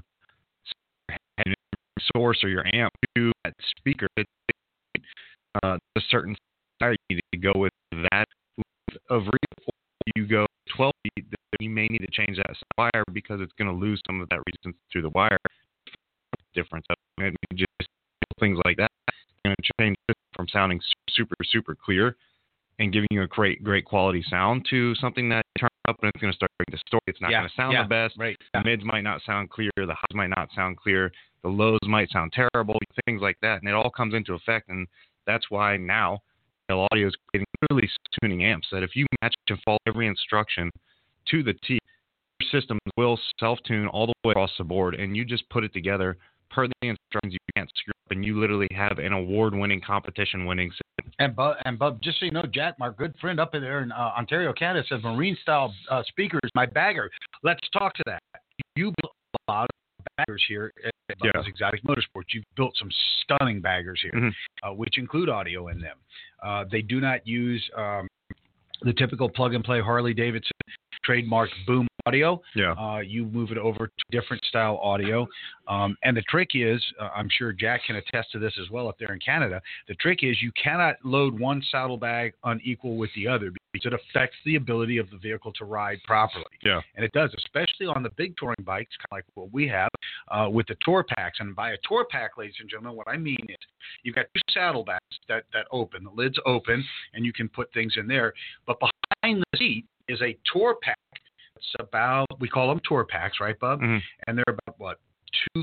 Speaker 3: source or your amp to that speaker. It, uh, a certain wire you need to go with that length of read. You go twelve feet, you may need to change that wire because it's going to lose some of that resistance through the wire. Difference. I mean, just things like that going to change it from sounding super, super clear and giving you a great, great quality sound to something that turns up and it's going to start to distort. It's not
Speaker 2: yeah,
Speaker 3: going to sound
Speaker 2: yeah,
Speaker 3: the best.
Speaker 2: Right.
Speaker 3: The
Speaker 2: Yeah.
Speaker 3: mids might not sound clear. The highs might not sound clear. The lows might sound terrible. Things like that, and it all comes into effect. And that's why now J L Audio is creating literally tuning amps that if you match and follow every instruction to the T, your systems will self-tune all the way across the board, and you just put it together per the instructions. You can't screw up, and you literally have an award-winning, competition-winning system.
Speaker 2: And Bub, and Bub, just so you know, Jack, my good friend up in there in uh, Ontario, Canada, says marine-style uh, speakers, my bagger. Let's talk to that. You built a lot of baggers here at Bubba's
Speaker 3: Yeah.
Speaker 2: Exotic Motorsports. You've built some stunning baggers here,
Speaker 3: Mm-hmm.
Speaker 2: uh, which include audio in them. Uh, they do not use um, the typical plug-and-play Harley-Davidson trademark boom audio.
Speaker 3: Yeah.
Speaker 2: Uh, you move it over to different style audio. Um, and the trick is, uh, I'm sure Jack can attest to this as well up there in Canada, the trick is you cannot load one saddlebag unequal with the other because it affects the ability of the vehicle to ride properly.
Speaker 3: Yeah.
Speaker 2: And it does, especially on the big touring bikes, kind of like what we have uh, with the tour packs. And by a tour pack, ladies and gentlemen, what I mean is you've got two saddlebags that, that open, the lid's open, and you can put things in there. But behind the seat is a tour pack. It's about, we call them tour packs, right, Bub?
Speaker 3: Mm-hmm.
Speaker 2: And they're about, what, two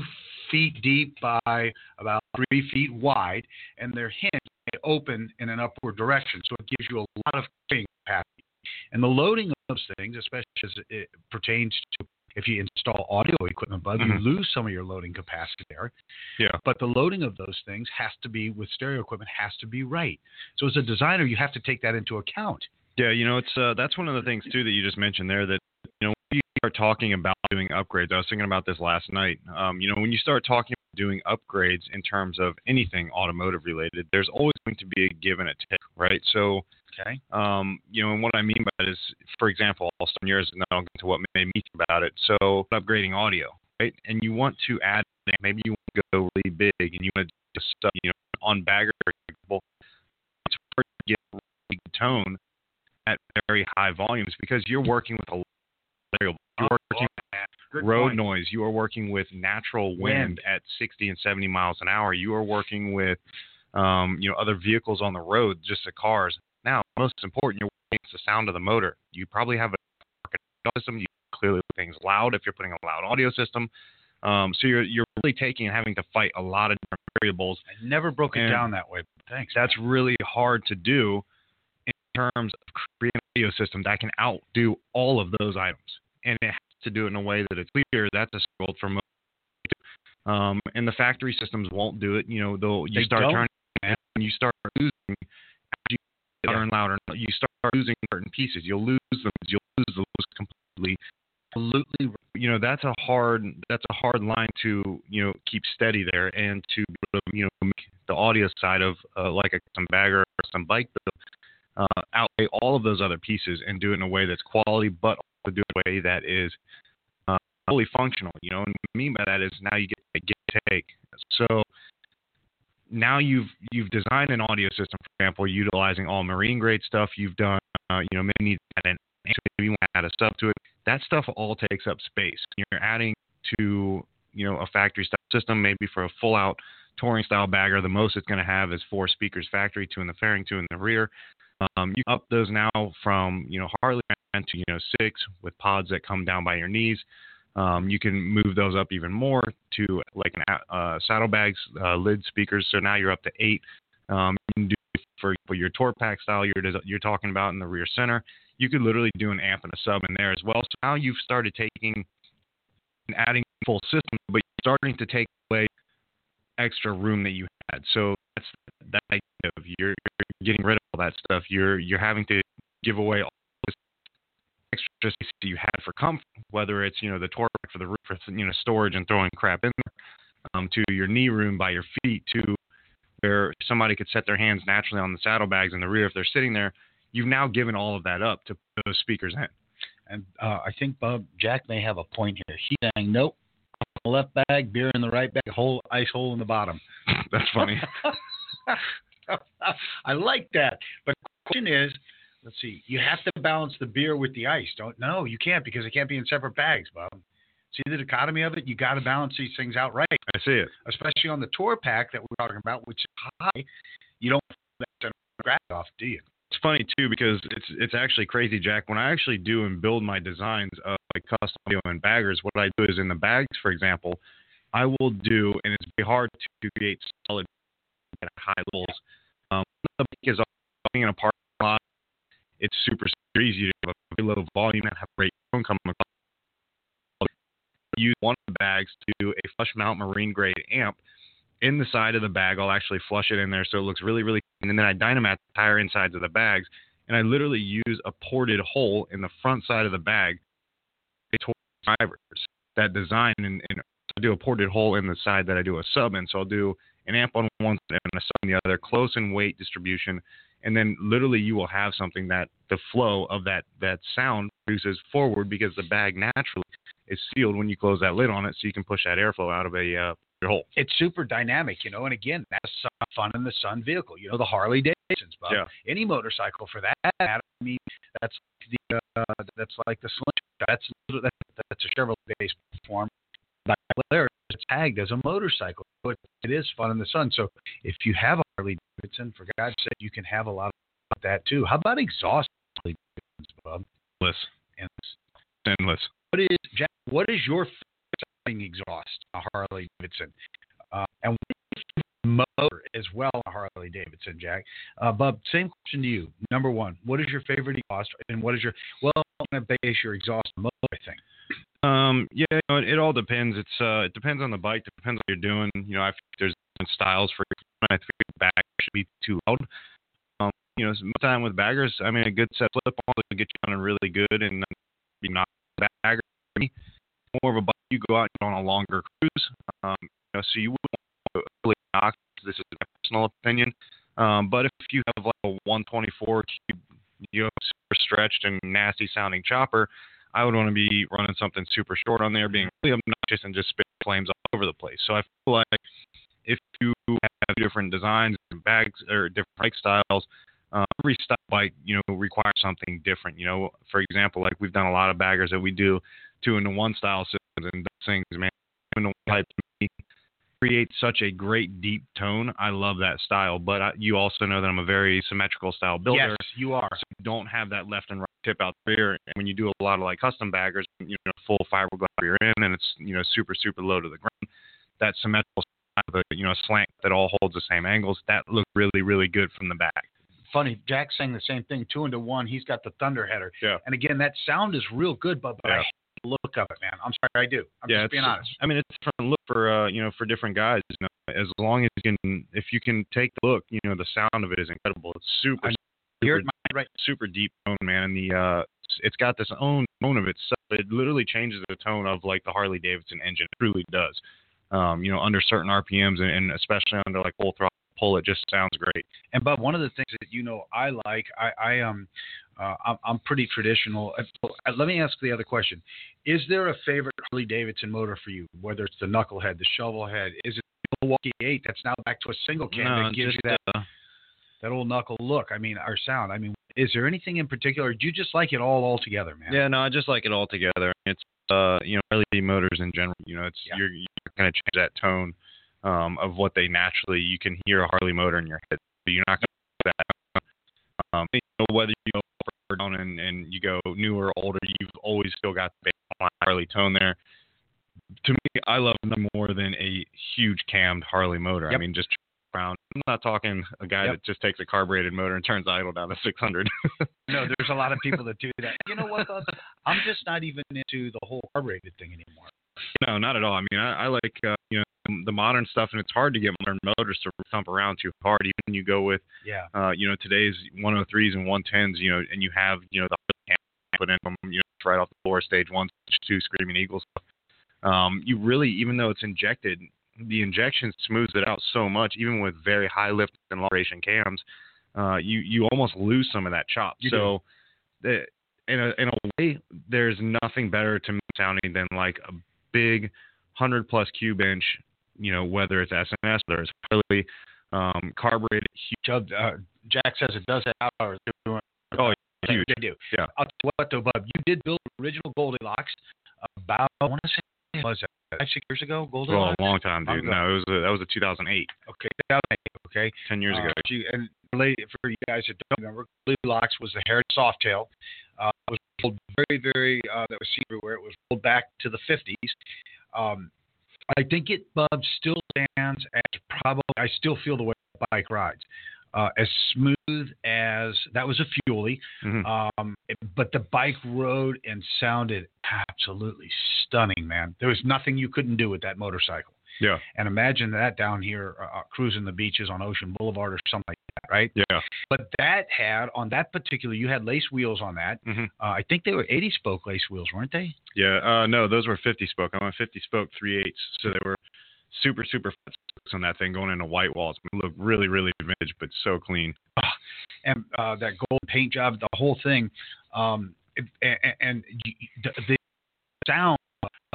Speaker 2: feet deep by about three feet wide, and they're hinged. They open in an upward direction, so it gives you a lot of carrying capacity. And the loading of those things, especially as it pertains to if you install audio equipment, Bud,
Speaker 3: mm-hmm.
Speaker 2: you lose some of your loading capacity there.
Speaker 3: Yeah.
Speaker 2: But the loading of those things has to be, with stereo equipment, has to be right. So as a designer, you have to take that into account.
Speaker 3: Yeah, you know, it's uh, that's one of the things, too, that you just mentioned there that, you know, when you start talking about doing upgrades, I was thinking about this last night. Um, you know, when you start talking about doing upgrades in terms of anything automotive related, there's always going to be a give and a take, right? So,
Speaker 2: okay.
Speaker 3: Um, you know, and what I mean by that is, for example, I'll start yours and then I'll get to what made me think about it. So, upgrading audio, right? And you want to add, maybe you want to go really big and you want to do stuff, you know, on bagger, for example, it's hard to get really good tone at very high volumes because you're working with a lot of variables. You're working with road
Speaker 2: point.
Speaker 3: noise. You are working with natural wind, wind at sixty and seventy miles an hour. You are working with, um, you know, other vehicles on the road, just the cars. Now, most important, you're working with the sound of the motor. You probably have a audio system. You clearly things loud if you're putting a loud audio system. Um, so you're you're really taking and having to fight a lot of different variables.
Speaker 2: I never broke it down that way. Thanks.
Speaker 3: That's really hard to do in terms of creating an audio system that can outdo all of those items. And it has to do it in a way that it's clear. That's a struggle for most. Um, and the factory systems won't do it. You know, they'll you
Speaker 2: they
Speaker 3: start
Speaker 2: don't.
Speaker 3: turning and you start losing. Louder and louder, you start losing certain pieces. You'll lose them. You'll lose those completely.
Speaker 2: Absolutely.
Speaker 3: You know, that's a hard that's a hard line to you know keep steady there, and to you know make the audio side of uh, like a some bagger or some bike build uh, outweigh all of those other pieces and do it in a way that's quality, but also do it in a way that is uh, fully functional. You know, and what I mean by that is now you get a give and take. So. Now you've you've designed an audio system, for example, utilizing all marine grade stuff. You've done, uh, you know, maybe add an, maybe you want to add a sub to it. That stuff all takes up space. You're adding to, you know, a factory style system, maybe for a full out touring style bagger. The most it's going to have is four speakers factory, two in the fairing, two in the rear. Um, you up those now from, you know, Harley to, you know, six with pods that come down by your knees. Um, you can move those up even more to like an uh, saddlebags, uh, lid speakers. So now you're up to eight. Um, you can do for, for your tour pack style you're you're talking about in the rear center. You could literally do an amp and a sub in there as well. So now you've started taking and adding full system, but you're starting to take away extra room that you had. So that's that idea of you're, you're getting rid of all that stuff. You're you're having to give away all extra space you had for comfort, whether it's, you know, the tour for the roof, for, you know, storage and throwing crap in there, um, to your knee room by your feet, to where somebody could set their hands naturally on the saddlebags in the rear if they're sitting there. You've now given all of that up to put those speakers in.
Speaker 2: And uh, I think Bob Jack may have a point here. He's saying, nope, left bag, beer in the right bag, hole, ice hole in the bottom.
Speaker 3: That's funny.
Speaker 2: I like that. But the question is, let's see. You have to balance the beer with the ice. Don't no, you can't because it can't be in separate bags, Bob. See the dichotomy of it? You got to balance these things out right.
Speaker 3: I see it.
Speaker 2: Especially on the tour pack that we're talking about, which is high. You don't that grab off, do you?
Speaker 3: It's funny too because it's it's actually crazy, Jack. When I actually do and build my designs of like custom audio and baggers, what I do is in the bags, for example, I will do, and it's very hard to create solid at high levels. Um, the bike is in a parking lot. It's super, super easy to have a very low volume and have great tone coming across. Use one of the bags to do a flush mount marine grade amp. In the side of the bag, I'll actually flush it in there so it looks really, really clean. And then I dynamat the entire insides of the bags. And I literally use a ported hole in the front side of the bag to drivers that design. And, and I do a ported hole in the side that I do a sub in. So I'll do an amp on one side and a sub on the other, close in weight distribution. And then literally you will have something that the flow of that, that sound produces forward because the bag naturally is sealed when you close that lid on it so you can push that airflow out of a uh, your hole.
Speaker 2: It's super dynamic, you know, and again, that's fun in the sun vehicle. You know, the Harley Davidsons, Bob.
Speaker 3: Yeah. Any
Speaker 2: motorcycle for that matter. I mean, that's the uh, that's like the Slingshot. That's that's a Chevrolet-based platform. It's tagged as a motorcycle. It, it is fun in the sun. So if you have a Harley Davidson, for God's sake, you can have a lot of that too. How about exhaust Harley Davidsons, Bob?
Speaker 3: Endless.
Speaker 2: Endless.
Speaker 3: Endless.
Speaker 2: What is Jack? What is your favorite motoring exhaust on a Harley Davidson? Uh, and motor as well on a Harley Davidson, Jack. Uh, Bub, same question to you. Number one, what is your favorite exhaust, and what is your well? I'm going to base your exhaust on motor, I think.
Speaker 3: Um, yeah, you know, it, it all depends. It's uh, it depends on the bike. It depends on what you're doing. You know, I think there's different styles for. I think the bag should be too loud. Um, you know, most time with baggers, I mean, a good set flip on will get you on really good and be not bagger. More of a bike, you go out and go on a longer cruise. Um, you know, so you wouldn't want to really knock. This is my personal opinion. Um, but if you have like a one twenty-four cube, you know, super stretched and nasty sounding chopper, I would want to be running something super short on there, being really obnoxious and just spit flames all over the place. So I feel like if you have different designs and bags or different bike styles, uh, every style bike, you know, requires something different. You know, for example, like we've done a lot of baggers that we do two into one style systems, and those things, man, two into one type to me creates such a great deep tone. I love that style, but I, you also know that I'm a very symmetrical style builder.
Speaker 2: Yes, you are.
Speaker 3: So you don't have that left and right tip out there. And when you do a lot of like custom baggers, you know, full fiberglass rear end, and it's, you know, super, super low to the ground, that symmetrical style, you know, slant that all holds the same angles, that looks really, really good from the back.
Speaker 2: Funny, Jack's saying the same thing, two into one. He's got the thunder header.
Speaker 3: Yeah.
Speaker 2: And again, that sound is real good, but, but
Speaker 3: Yeah.
Speaker 2: I hate the look of it, man. I'm sorry, I do. I'm
Speaker 3: yeah,
Speaker 2: just being honest.
Speaker 3: I mean, it's a different look for, uh, you know, for different guys. You know, as long as you can, if you can take the look, you know, the sound of it is incredible. It's super,
Speaker 2: I
Speaker 3: super,
Speaker 2: hear it, right.
Speaker 3: super deep tone, man. And the, uh, it's got this own tone of itself. It literally changes the tone of like the Harley Davidson engine. It truly does. Um, you know, under certain R P Ms and, and especially under like full throttle pull, it just sounds great.
Speaker 2: And Bub, one of the things that you know I like, I, I um, uh, I'm, I'm pretty traditional. Uh, let me ask the other question: is there a favorite Harley Davidson motor for you? Whether it's the knucklehead, the shovel head, is it the Milwaukee eight that's now back to a single cam
Speaker 3: No,
Speaker 2: that gives
Speaker 3: just,
Speaker 2: you that
Speaker 3: uh,
Speaker 2: that old knuckle look? I mean, our sound. I mean, is there anything in particular? Or do you just like it all all together, man?
Speaker 3: Yeah, no, I just like it all together. It's uh, you know, L E D motors in general. You know, it's
Speaker 2: Yeah.
Speaker 3: you're you're gonna change that tone um, of what they naturally. You can hear a Harley motor in your head. But you're not gonna do that. Um, you know, whether you go up or down and, and you go newer or older, you've always still got the baseline Harley tone there. To me, I love nothing more than a huge cammed Harley motor.
Speaker 2: Yep.
Speaker 3: I mean, just around. I'm not talking a guy
Speaker 2: Yep.
Speaker 3: that just takes a carbureted motor and turns idle down to six hundred.
Speaker 2: No, there's a lot of people that do that. You know what, Bub? I'm just not even into the whole carbureted thing anymore.
Speaker 3: No, not at all. I mean, I, I like uh, you know, the modern stuff, and it's hard to get modern motors to thump around too hard. Even when you go with
Speaker 2: Yeah.
Speaker 3: uh, you know, today's one oh threes and one tens, you know, and you have, you know, the cam put in from, you know, right off the floor, stage one, stage two, Screaming Eagle stuff. Um, you really, even though it's injected, the injection smooths it out so much, even with very high lift and long duration cams, uh, you, you almost lose some of that chop.
Speaker 2: You
Speaker 3: so the, in a, in a way, there's nothing better to me sounding than like a big hundred plus cube inch, you know, whether it's S and S, whether it's Harley, um, carbureted.
Speaker 2: Chubb, uh, Jack says it does have hours.
Speaker 3: Oh, huge.
Speaker 2: They do.
Speaker 3: Yeah.
Speaker 2: I'll tell you what, though, Bub, you did build original Goldilocks about, I want to say, was it five, six years ago?
Speaker 3: Well,
Speaker 2: Goldilocks?
Speaker 3: a long time, dude.
Speaker 2: Long ago.
Speaker 3: No, it was a, that was a two thousand eight,
Speaker 2: Okay, two thousand eight, okay.
Speaker 3: ten years
Speaker 2: Uh,
Speaker 3: ago.
Speaker 2: she- and late- for you guys that don't remember, Goldilocks was the haired softail. Uh, it was rolled very, very, uh, that was seen everywhere. It was rolled back to the fifties. Um, I think it, Bub, still stands as probably, I still feel the way the bike rides. Uh, as smooth as, that was a Fuelie,
Speaker 3: Mhm.
Speaker 2: um, it- but the bike rode and sounded absolutely stunning, man. There was nothing you couldn't do with that motorcycle.
Speaker 3: Yeah.
Speaker 2: And imagine that down here uh, cruising the beaches on Ocean Boulevard or something like that, right?
Speaker 3: Yeah.
Speaker 2: But that had, on that particular, you had lace wheels on that.
Speaker 3: Mhm.
Speaker 2: Uh, I think they were eighty spoke lace wheels, weren't they?
Speaker 3: Yeah. Uh, no, those were fifty spoke. I went fifty spoke three eighths. So they were super, super fat spokes on that thing going into white walls. It looked really, really vintage, but so clean.
Speaker 2: And uh, that gold paint job, the whole thing. Um, and, and you, the, the sound of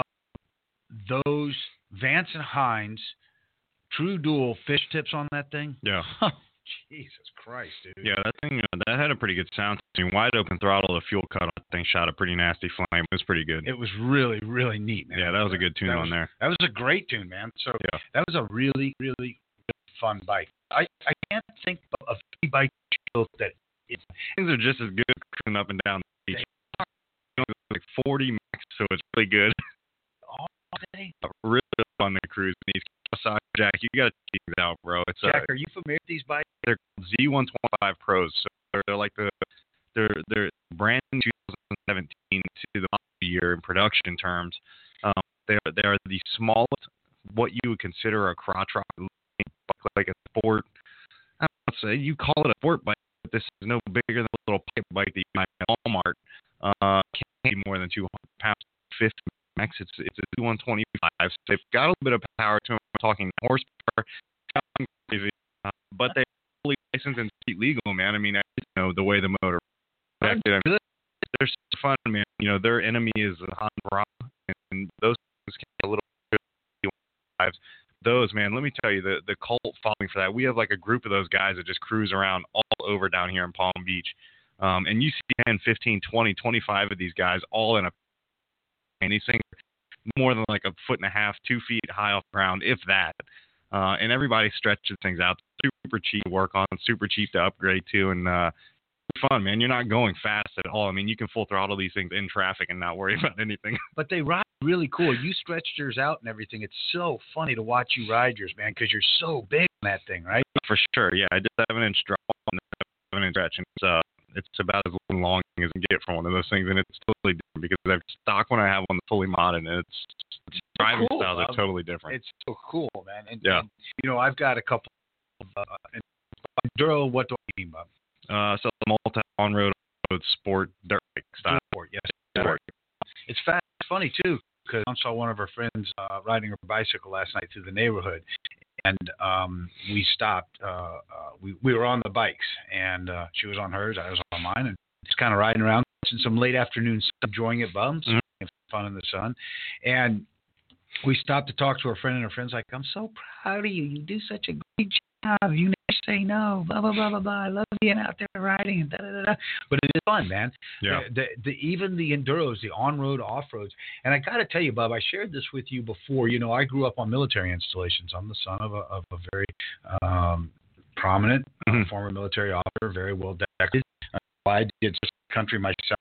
Speaker 2: those Vance and Hines True Dual fish tips on that thing.
Speaker 3: Yeah.
Speaker 2: Jesus Christ, dude.
Speaker 3: Yeah, that thing, uh, that had a pretty good sound. I mean, wide open throttle, the fuel cut on that thing shot a pretty nasty flame. It was pretty good.
Speaker 2: It was really, really neat, man.
Speaker 3: Yeah, that was a good tune
Speaker 2: That
Speaker 3: on
Speaker 2: was-
Speaker 3: there.
Speaker 2: That was a great tune, man. So
Speaker 3: Yeah.
Speaker 2: that was a really, really, really fun bike. I, I can't think of any bike that is
Speaker 3: Things are just as good cruising up and down the beach. Like forty max, so it's really good.
Speaker 2: all day.
Speaker 3: But cruising. These Kawasaki, Jack, you got to check these out, bro. It's
Speaker 2: Jack,
Speaker 3: uh,
Speaker 2: are you familiar with these bikes?
Speaker 3: they're Z one twenty-five Pros. So they're, they're like the they're they're brand new twenty seventeen to the year in production terms. Um, they are they are the smallest, what you would consider a crotch rock, like a sport. I don't know, say you call it a sport bike, but this is no bigger than a little pipe bike that you buy at Walmart. Uh, can't be more than two hundred pounds, fifty max. It's it's a Z one twenty-five. So they've got a little bit of power to them. We're talking horsepower, crazy, uh, but they're fully licensed and legal, man. I mean, I you know the way the motor. I mean, they're so fun, man. You know, their enemy is the Honda Bravo, and those things can be a little bit. Those, man, let me tell you, the, the cult following for that, we have like a group of those guys that just cruise around all over down here in Palm Beach. Um, and you see ten, fifteen, twenty, twenty-five of these guys all in a, and these things are more than like a foot and a half, two feet high off the ground, if that. Uh, and everybody stretches things out. Super cheap to work on, super cheap to upgrade to, and uh, fun, man. You're not going fast at all. I mean, you can full throttle these things in traffic and not worry about anything.
Speaker 2: But they ride really cool. You stretched yours out and everything. It's so funny to watch you ride yours, man, because you're so big on that thing, right?
Speaker 3: For sure, yeah. I did seven inch drop on the seven inch stretch, and it's uh, it's about as long as you can get from one of those things, and it's totally different because I've stock when I have one fully modded, and it's, it's driving
Speaker 2: cool,
Speaker 3: styles
Speaker 2: Bob.
Speaker 3: are totally different.
Speaker 2: It's so cool, man. And,
Speaker 3: yeah.
Speaker 2: And, you know, I've got a couple of uh, enduro. What do I mean, Bob?
Speaker 3: Uh, so multi on-road sport dirt bike style.
Speaker 2: Sport, yes.
Speaker 3: Sport.
Speaker 2: It's fast. It's funny too because I saw one of our friends uh, riding her bicycle last night through the neighborhood, and um, we stopped. Uh, uh, we we were on the bikes, and uh, she was on hers, I was on mine, and just kind of riding around, watching some late afternoon sun, enjoying it, bums, mm-hmm. having fun in the sun, and we stopped to talk to her friend, and her friend's like, "I'm so proud of you. You do such a great job. You never say no. Blah blah blah blah blah. I love being out there riding and da da da da." But it is fun, man.
Speaker 3: Yeah.
Speaker 2: The, the, the even the enduros, the on-road, off-roads, and I got to tell you, Bob, I shared this with you before. You know, I grew up on military installations. I'm the son of a of a very um, prominent
Speaker 3: mm-hmm.
Speaker 2: uh, former military officer, very well decorated. Uh, I did just country myself,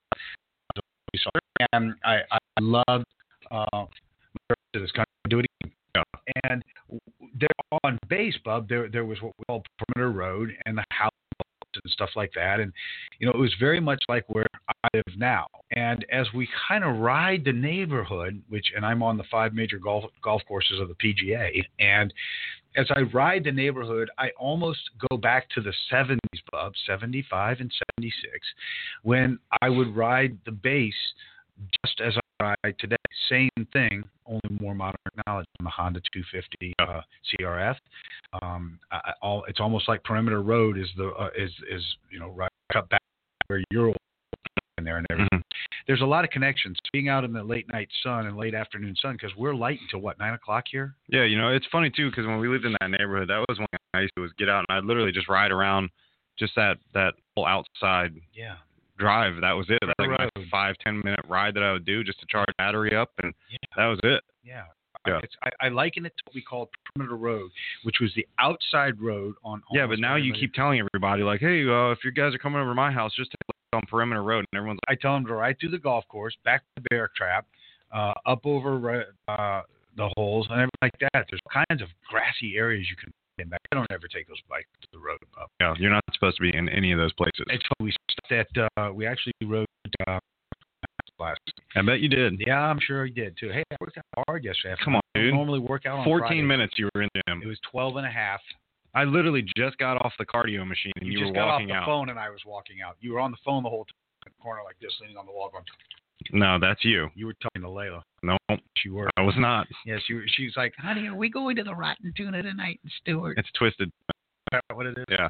Speaker 2: and I I loved uh, this country. Do it again.
Speaker 3: Yeah.
Speaker 2: And there on base, Bub, there there was what we call perimeter road and the house and stuff like that. And, you know, it was very much like where I live now. And as we kind of ride the neighborhood, which, and I'm on the five major golf golf courses of the P G A, and as I ride the neighborhood, I almost go back to the seventies, Bub, seventy-five and seventy-six, when I would ride the base just as I ride today. Same thing, only more modern technology on the Honda two fifty uh, C R F. Um, I, all, it's almost like perimeter road is the uh, is is you know right cut back where you're in there and everything. Mm-hmm. There's a lot of connections. Being out in the late night sun and late afternoon sun because we're light until what nine o'clock here.
Speaker 3: Yeah, you know it's funny too because when we lived in that neighborhood, that was when I used to was get out and I'd literally just ride around, just that that whole outside.
Speaker 2: Yeah.
Speaker 3: Drive. That was it. That was like my five, ten minute ride that I would do just to charge battery up, and yeah. that was it.
Speaker 2: Yeah.
Speaker 3: Yeah.
Speaker 2: It's, I, I liken it to what we call perimeter road, which was the outside road on.
Speaker 3: Yeah, but now you keep telling everybody like, hey, uh, if you guys are coming over to my house, just take a look on perimeter road, and everyone's like,
Speaker 2: I tell them to ride through the golf course, back to the bear trap, uh, up over uh, the holes, and everything like that. There's all kinds of grassy areas you can. And I don't ever take those bikes to the road. Up.
Speaker 3: Yeah, you're not supposed to be in any of those places.
Speaker 2: It's funny. We stopped at, uh, we actually rode uh, last.
Speaker 3: I bet you did.
Speaker 2: Yeah, I'm sure he did too. Hey, I worked out hard yesterday.
Speaker 3: Come on, dude.
Speaker 2: I normally work out on
Speaker 3: fourteen
Speaker 2: Friday.
Speaker 3: minutes you were in the gym.
Speaker 2: It was twelve and a half.
Speaker 3: I literally just got off the cardio machine and you,
Speaker 2: you
Speaker 3: were
Speaker 2: just
Speaker 3: walking
Speaker 2: got off the
Speaker 3: out.
Speaker 2: phone and I was walking out. You were on the phone the whole time in the corner like this, leaning on the wall going.
Speaker 3: No, that's you.
Speaker 2: You were talking to Layla.
Speaker 3: No,
Speaker 2: she were.
Speaker 3: I was not.
Speaker 2: Yes, you. She was like, "Honey, are we going to the Rotten Tuna tonight in Stewart?"
Speaker 3: It's twisted.
Speaker 2: Is that what it is?
Speaker 3: Yeah.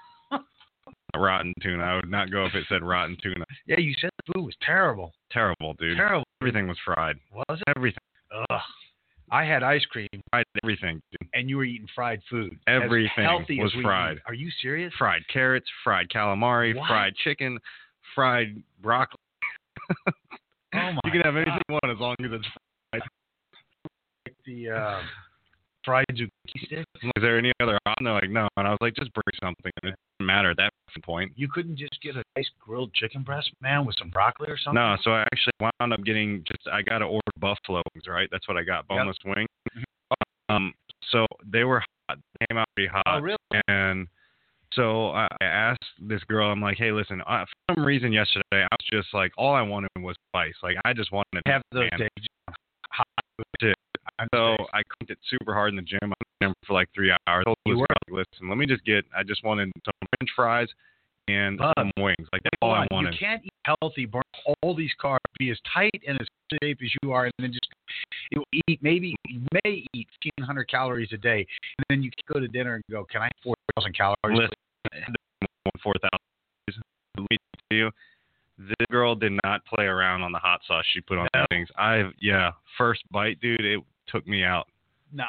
Speaker 3: Rotten tuna. I would not go if it said rotten tuna.
Speaker 2: Yeah, you said the food was terrible.
Speaker 3: Terrible, dude.
Speaker 2: Terrible.
Speaker 3: Everything was fried.
Speaker 2: Was it?
Speaker 3: Everything.
Speaker 2: Ugh. I had ice cream.
Speaker 3: Fried everything, dude.
Speaker 2: And you were eating fried food.
Speaker 3: Everything
Speaker 2: as healthy
Speaker 3: was
Speaker 2: as we
Speaker 3: fried.
Speaker 2: Eat. Are you serious?
Speaker 3: Fried carrots, fried calamari,
Speaker 2: what?
Speaker 3: fried chicken, fried broccoli.
Speaker 2: Oh my
Speaker 3: You can have anything
Speaker 2: God.
Speaker 3: you want as long as it's fried.
Speaker 2: Like the uh, fried zucchini stick.
Speaker 3: Is there any other option? They're like, no. And I was like, just bring something. It doesn't matter at that point.
Speaker 2: You couldn't just get a nice grilled chicken breast, man, with some broccoli or something?
Speaker 3: No, so I actually wound up getting just, I got to order buffalo wings, right? That's what I got, boneless
Speaker 2: Yep.
Speaker 3: wing. Um, so they were hot. They came out pretty hot.
Speaker 2: Oh, really?
Speaker 3: And so I asked this girl, I'm like, hey, listen, uh, for some reason yesterday, I was just like, all I wanted was spice. Like, I just wanted to
Speaker 2: have those
Speaker 3: man.
Speaker 2: days. Hot.
Speaker 3: Dude. So I cooked it super hard in the gym. I was in the gym for like three hours. I told
Speaker 2: You
Speaker 3: this
Speaker 2: were?
Speaker 3: girl, like, listen, let me just get, I just wanted some French fries and
Speaker 2: Bud,
Speaker 3: some wings. Like, that's all I wanted.
Speaker 2: You can't eat healthy, burn all these carbs, be as tight and as safe as you are, and then just you'll eat, maybe, you may eat fifteen hundred calories a day, and then you go to dinner and go, can I have four thousand calories?
Speaker 3: Listen, four thousand. Let me tell you, this girl did not play around on the hot sauce she put on
Speaker 2: No.
Speaker 3: things. I, yeah, first bite, dude, it took me out.
Speaker 2: Nah.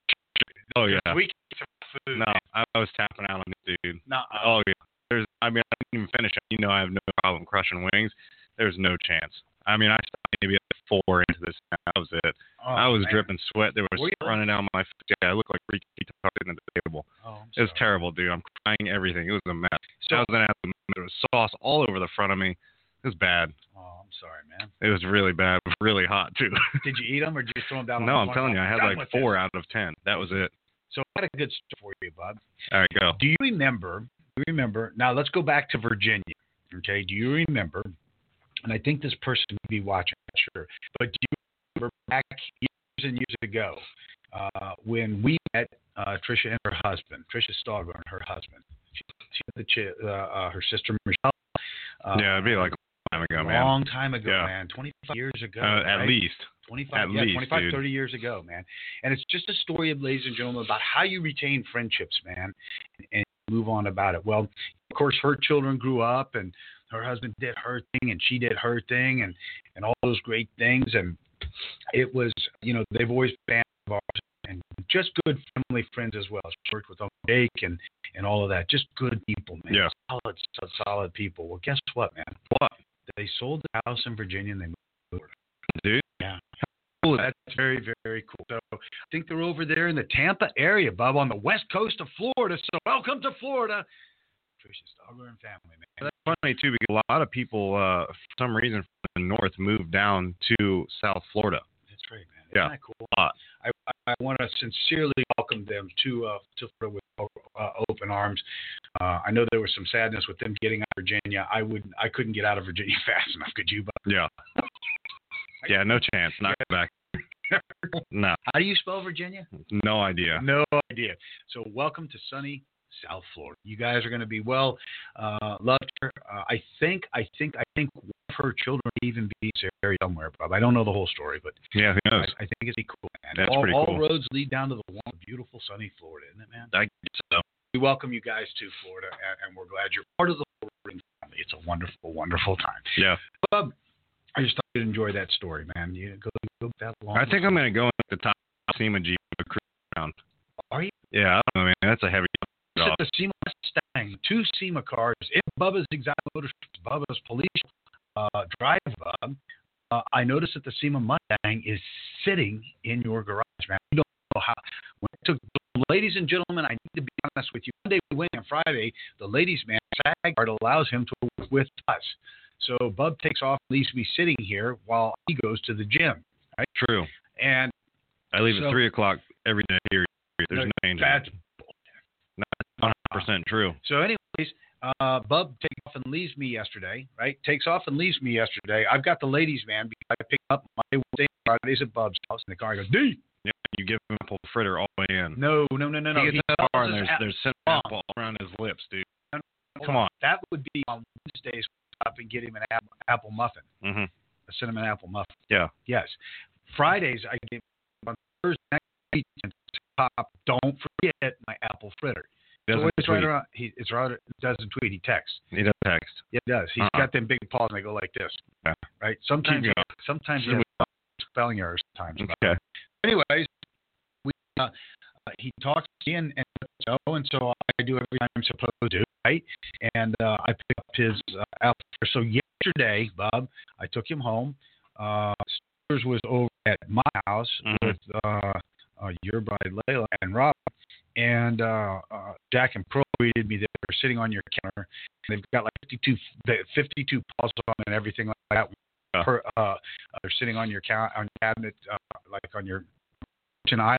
Speaker 3: Oh, yeah.
Speaker 2: We can eat some food.
Speaker 3: No, I was tapping out on this dude.
Speaker 2: Nah.
Speaker 3: Oh, yeah. There's, I mean, I didn't even finish it. You know, I have no problem crushing wings. There's no chance. I mean, I stopped maybe at four into this. That was it.
Speaker 2: Oh,
Speaker 3: I was
Speaker 2: man.
Speaker 3: dripping sweat. There was
Speaker 2: Were you-
Speaker 3: sweat running down my face. I looked like Ricky sitting at the table.
Speaker 2: Oh, I'm
Speaker 3: It was
Speaker 2: sorry.
Speaker 3: terrible, dude. I'm crying everything. It was a mess.
Speaker 2: So-
Speaker 3: I was gonna have to, there was sauce all over the front of me. It was bad.
Speaker 2: Oh, I'm sorry, man.
Speaker 3: It was really bad. It was really hot too.
Speaker 2: Did you eat them or did you throw them down?
Speaker 3: no,
Speaker 2: on
Speaker 3: I'm
Speaker 2: the
Speaker 3: telling you, I had
Speaker 2: Done
Speaker 3: like
Speaker 2: with
Speaker 3: four
Speaker 2: it.
Speaker 3: out of ten. That was it.
Speaker 2: So I got a good story for you, Bob.
Speaker 3: All right, go.
Speaker 2: Do you remember? Do you remember? Now let's go back to Virginia. Okay. Do you remember? And I think this person may be watching. I'm not sure. But do you remember back years and years ago uh, when we met uh, Tricia and her husband, Tricia Stahlgren and her husband, she, she had the chi- uh, uh, her sister Michelle. Uh,
Speaker 3: yeah, it'd be like a long time ago,
Speaker 2: a
Speaker 3: man.
Speaker 2: long time ago,
Speaker 3: Yeah.
Speaker 2: man. twenty-five years ago.
Speaker 3: Uh, at
Speaker 2: right?
Speaker 3: least.
Speaker 2: twenty-five,
Speaker 3: At
Speaker 2: yeah,
Speaker 3: least,
Speaker 2: twenty-five,
Speaker 3: dude.
Speaker 2: thirty years ago, man. And it's just a story, of, ladies and gentlemen, about how you retain friendships, man, and, and move on about it. Well, of course, her children grew up, and her husband did her thing, and she did her thing, and, and all those great things. And it was, you know, they've always been fans of ours, and just good family friends as well. She worked with Uncle Jake and, and all of that. Just good people, man.
Speaker 3: Yeah.
Speaker 2: Solid, solid, solid people. Well, guess what, man?
Speaker 3: What?
Speaker 2: They sold the house in Virginia, and they moved to Florida.
Speaker 3: Dude.
Speaker 2: Yeah. That's very, very cool. So I think they're over there in the Tampa area, Bob, on the west coast of Florida. So welcome to Florida. Tricia Stahlgren family, man.
Speaker 3: That's funny too, because a lot of people, uh, for some reason, from the north moved down to South Florida.
Speaker 2: That's great, man.
Speaker 3: Yeah.
Speaker 2: Isn't that cool?
Speaker 3: A lot.
Speaker 2: I, I want to sincerely welcome them to uh, to Florida with uh, open arms. Uh, I know there was some sadness with them getting out of Virginia. I would I couldn't get out of Virginia fast enough. Could you, Bob?
Speaker 3: Yeah. Yeah, no chance. Not back. No.
Speaker 2: How do you spell Virginia?
Speaker 3: No idea.
Speaker 2: No idea. So welcome to sunny South Florida. You guys are going to be well uh, loved her. Uh, I think, I think, I think one of her children may even be area somewhere, Bob. I don't know the whole story, but
Speaker 3: Yeah, who
Speaker 2: I,
Speaker 3: knows?
Speaker 2: I think it'd be cool, man.
Speaker 3: That's
Speaker 2: all,
Speaker 3: pretty
Speaker 2: all
Speaker 3: cool.
Speaker 2: roads lead down to the warm, beautiful, sunny Florida, isn't it, man?
Speaker 3: I guess so.
Speaker 2: We welcome you guys to Florida, and, and we're glad you're part of the Florida family. It's a wonderful, wonderful time.
Speaker 3: Yeah.
Speaker 2: Bob, I just thought you'd enjoy that story, man. You go, go that long.
Speaker 3: I think I'm going to go into the top SEMA Jeep with a cruise around.
Speaker 2: Are you?
Speaker 3: Yeah, I don't know, man. That's a heavy
Speaker 2: At
Speaker 3: job.
Speaker 2: the SEMA Mustang, two SEMA cars in Bubba's Exotic Motorsports, Bubba's Police uh, Drive, Bob. Uh, I noticed that the SEMA Mustang is sitting in your garage, man. You don't know how. When I took, ladies and gentlemen, I need to be honest with you. One day we went on Friday. The ladies' man, SAG card allows him to work with us. So Bub takes off, leaves me sitting here while he goes to the gym. Right?
Speaker 3: True.
Speaker 2: And
Speaker 3: I leave
Speaker 2: So-
Speaker 3: at three o'clock every day here. There's no change. in
Speaker 2: that's
Speaker 3: it. one hundred percent true.
Speaker 2: So, anyways, uh, Bub takes off and leaves me yesterday, right? Takes off and leaves me yesterday. I've got the ladies' man because I pick up my Wednesday Fridays at Bub's house, and the car goes, D.
Speaker 3: Yeah, you give him apple fritter all the way in.
Speaker 2: No, no, no, no, no.
Speaker 3: He gets in the car and
Speaker 2: tells
Speaker 3: there's
Speaker 2: us
Speaker 3: there's
Speaker 2: at-
Speaker 3: cinnamon apple all around his lips, dude.
Speaker 2: Hold
Speaker 3: Come on.
Speaker 2: That would be on Wednesdays. Up and get him an apple, apple muffin,
Speaker 3: Mm-hmm.
Speaker 2: a cinnamon apple muffin.
Speaker 3: Yeah.
Speaker 2: Yes. Fridays I get on Thursday night and top. Don't forget my apple fritter.
Speaker 3: He
Speaker 2: So
Speaker 3: doesn't
Speaker 2: it's right
Speaker 3: tweet.
Speaker 2: around. He it's right. It doesn't tweet. He texts.
Speaker 3: He doesn't text.
Speaker 2: Yeah, it does. He's
Speaker 3: Uh-uh.
Speaker 2: got them big paws and they go like this.
Speaker 3: Yeah.
Speaker 2: Right. Sometimes.
Speaker 3: Keep going.
Speaker 2: Sometimes
Speaker 3: Keep
Speaker 2: there's spelling errors. Sometimes.
Speaker 3: Okay.
Speaker 2: Anyways, we uh, uh, he talks to me and, and so and so I do everything I'm supposed to do, right? And uh, I pick up his uh, apple. So yesterday, Bob, I took him home. Uh, Steelers was over at my house
Speaker 3: Mhm.
Speaker 2: with uh, uh, your bride Layla and Rob, and uh, uh, Jack and Pearl greeted me. They were sitting on your counter. And they've got like fifty-two, fifty-two paws on them and everything like that.
Speaker 3: Yeah.
Speaker 2: Per, uh, they're sitting on your ca- on your cabinet, uh, like on your kitchen island.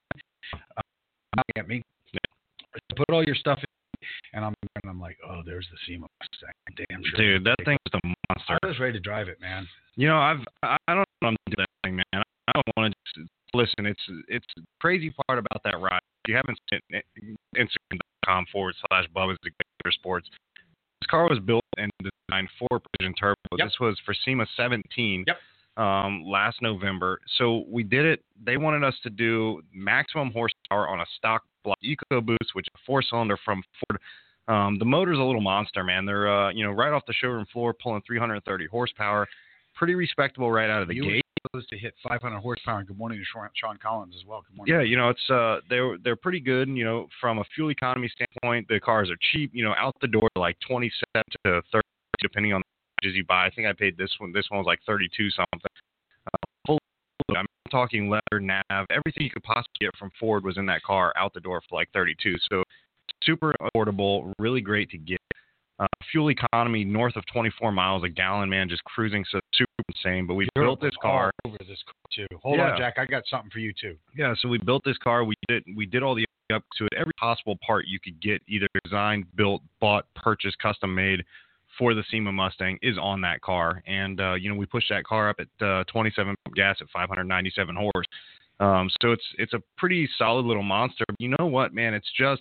Speaker 2: uh, at me. Put all your stuff in, and I'm and I'm like, oh, there's the SEMA Mustang. Damn sure.
Speaker 3: Dude, that thing's a monster.
Speaker 2: I was ready to drive it, man.
Speaker 3: You know, I've I don't know if I'm doing that thing, man. I don't want to just listen. It's it's the crazy part about that ride. If you haven't seen it, Instagram.com forward slash Bubba's Motorsports. This car was built and designed for Precision Turbo.
Speaker 2: Yep.
Speaker 3: This was for SEMA seventeen.
Speaker 2: Yep.
Speaker 3: Um, last November. So we did it. They wanted us to do maximum horsepower on a stock block EcoBoost, which is a four-cylinder from Ford. Um, the motor's a little monster, man. They're uh, you know, right off the showroom floor, pulling three hundred thirty horsepower. Pretty respectable right out of the
Speaker 2: you
Speaker 3: gate.
Speaker 2: Were supposed to hit five hundred horsepower. And good morning to Sean, Sean Collins as well. Good morning.
Speaker 3: Yeah, you know, it's uh, they're they're pretty good. You know, from a fuel economy standpoint, the cars are cheap. You know, out the door like twenty-seven to thirty, depending on the packages you buy. I think I paid this one. This one was like thirty-two something. Uh, full, I'm talking leather, nav, everything you could possibly get from Ford was in that car out the door for like thirty-two. So super affordable, really great to get. Uh, fuel economy north of twenty-four miles a gallon, man, just cruising, so super insane. But we
Speaker 2: You're
Speaker 3: built this car.
Speaker 2: Over this car too. Hold
Speaker 3: Yeah.
Speaker 2: on, Jack. I got something for you too.
Speaker 3: Yeah, so we built this car. We did we did all the up to it. Every possible part you could get, either designed, built, bought, purchased, custom made for the SEMA Mustang is on that car. And uh, you know, we pushed that car up at uh, twenty-seven gas at five hundred ninety-seven horse. Um, so it's it's a pretty solid little monster. But you know what, man? It's just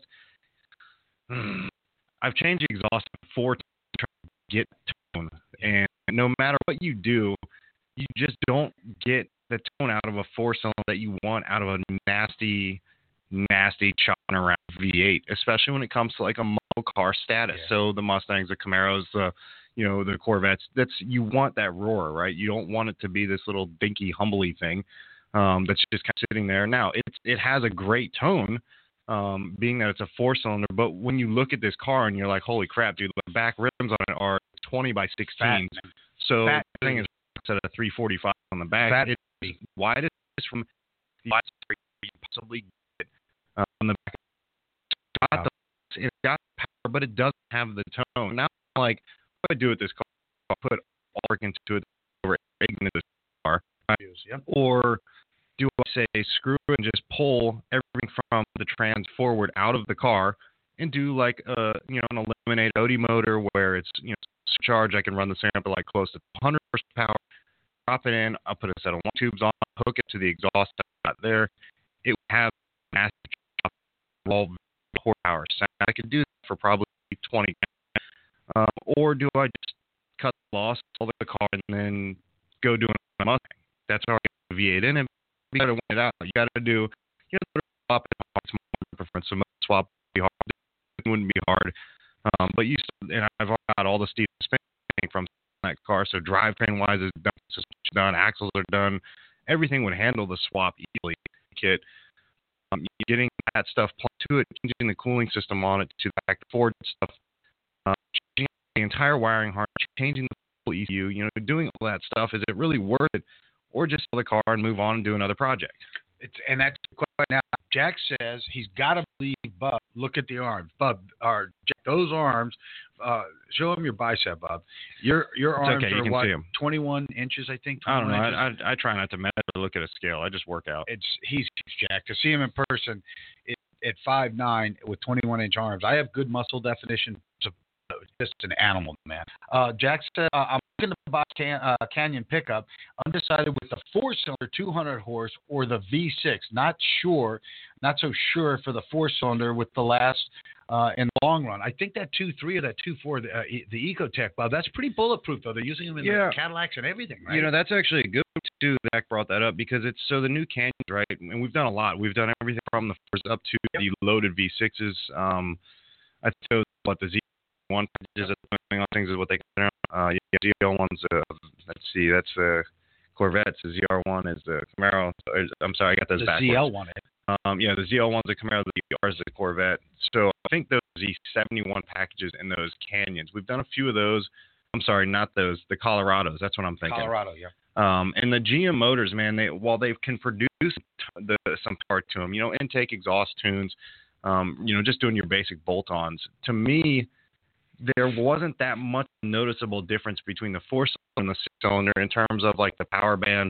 Speaker 3: mm, I've changed the exhaust four times to get tone, and no matter what you do, you just don't get the tone out of a four-cylinder that you want out of a nasty, nasty chopping around V eight, especially when it comes to like a muscle car status.
Speaker 2: Yeah.
Speaker 3: So the Mustangs, the Camaros, the you know the Corvettes. That's you want that roar, right? You don't want it to be this little dinky, humbly thing um, that's just kind of sitting there. Now it it has a great tone. Um, being that it's a four-cylinder, but when you look at this car and you're like, holy crap, dude, the back rims on it are twenty by sixteen.
Speaker 2: Fat,
Speaker 3: so
Speaker 2: Fat.
Speaker 3: the thing is set at three forty-five on the back.
Speaker 2: Fat.
Speaker 3: It's widest from the widest you possibly get uh, on the back. It's got, the, it's got power, but it doesn't have the tone. Now, like, what do I do with this car? I'll put all work into it, over into this car,
Speaker 2: Yep.
Speaker 3: or do I say screw and just pull everything from the trans forward out of the car and do like a you know an eliminate O D motor where it's you know charge I can run the sample like close to one hundred horsepower, drop it in, I'll put a set of one tubes on, hook it to the exhaust out there. It would have massive wall horsepower. I could do that for probably twenty. Uh, or do I just cut the loss, sell the car, and then go do a Mustang? That's already a V eight in it. You got to win it out. You got to do, you know, swap it. Preference. So swap would be hard. It wouldn't be hard. Um, but you and I've got all the steel spinning from that car. So drivetrain wise is done, suspension done, axles are done. Everything would handle the swap easily. Kit. Um, getting that stuff plugged to it, changing the cooling system on it to the back Ford stuff, uh, changing the entire wiring harness, changing the full E C U. You know, doing all that stuff. Is it really worth it? Or just sell the car and move on and do another project.
Speaker 2: It's, and that's the question now. Jack says he's got to believe Bub. Look at the arms, Bub. Or Jack, those arms. Uh, show him your bicep, Bub. Your your
Speaker 3: It's
Speaker 2: arms
Speaker 3: okay, you
Speaker 2: are
Speaker 3: can
Speaker 2: what?
Speaker 3: see 'em.
Speaker 2: twenty-one inches, I think.
Speaker 3: I don't know.
Speaker 2: inches.
Speaker 3: I, I I try not to measure or look at a scale. I just work out.
Speaker 2: It's he's huge, Jack. To see him in person, it, at five nine with twenty-one inch arms, I have good muscle definition. So just an animal, man. Uh, Jack said, uh, I'm looking to buy can, uh, Canyon pickup. Undecided with the four-cylinder two hundred horse or the V six. Not sure, not so sure for the four-cylinder with the last uh, in the long run. I think that two three or that two four, the, uh, the Ecotech, Bob, that's pretty bulletproof, though. They're using them in
Speaker 3: Yeah.
Speaker 2: the Cadillacs and everything, right?
Speaker 3: You know, that's actually a good one, too. Zach brought that up because it's so the new Canyons, right? And we've done a lot. We've done everything from the fours up to
Speaker 2: Yep.
Speaker 3: the loaded V sixes. Um, I chose what the Z one packages of things is what they consider. Uh, yeah, Z L one's uh, let's see, that's the Corvettes. The Z R one is the Camaro. I'm sorry, I got those
Speaker 2: the
Speaker 3: backwards.
Speaker 2: Z L one.
Speaker 3: Um, yeah, the Z L one's the Camaro, the Z R is the Corvette. So I think those Z seventy-one packages in those Canyons. We've done a few of those. I'm sorry, not those. The Colorados. That's what I'm thinking.
Speaker 2: Colorado, yeah.
Speaker 3: Um, and the G M motors, man, they while they can produce the, some power to them, you know, intake, exhaust tunes, um, you know, just doing your basic bolt-ons. To me, there wasn't that much noticeable difference between the four-cylinder and the six-cylinder in terms of like the power band,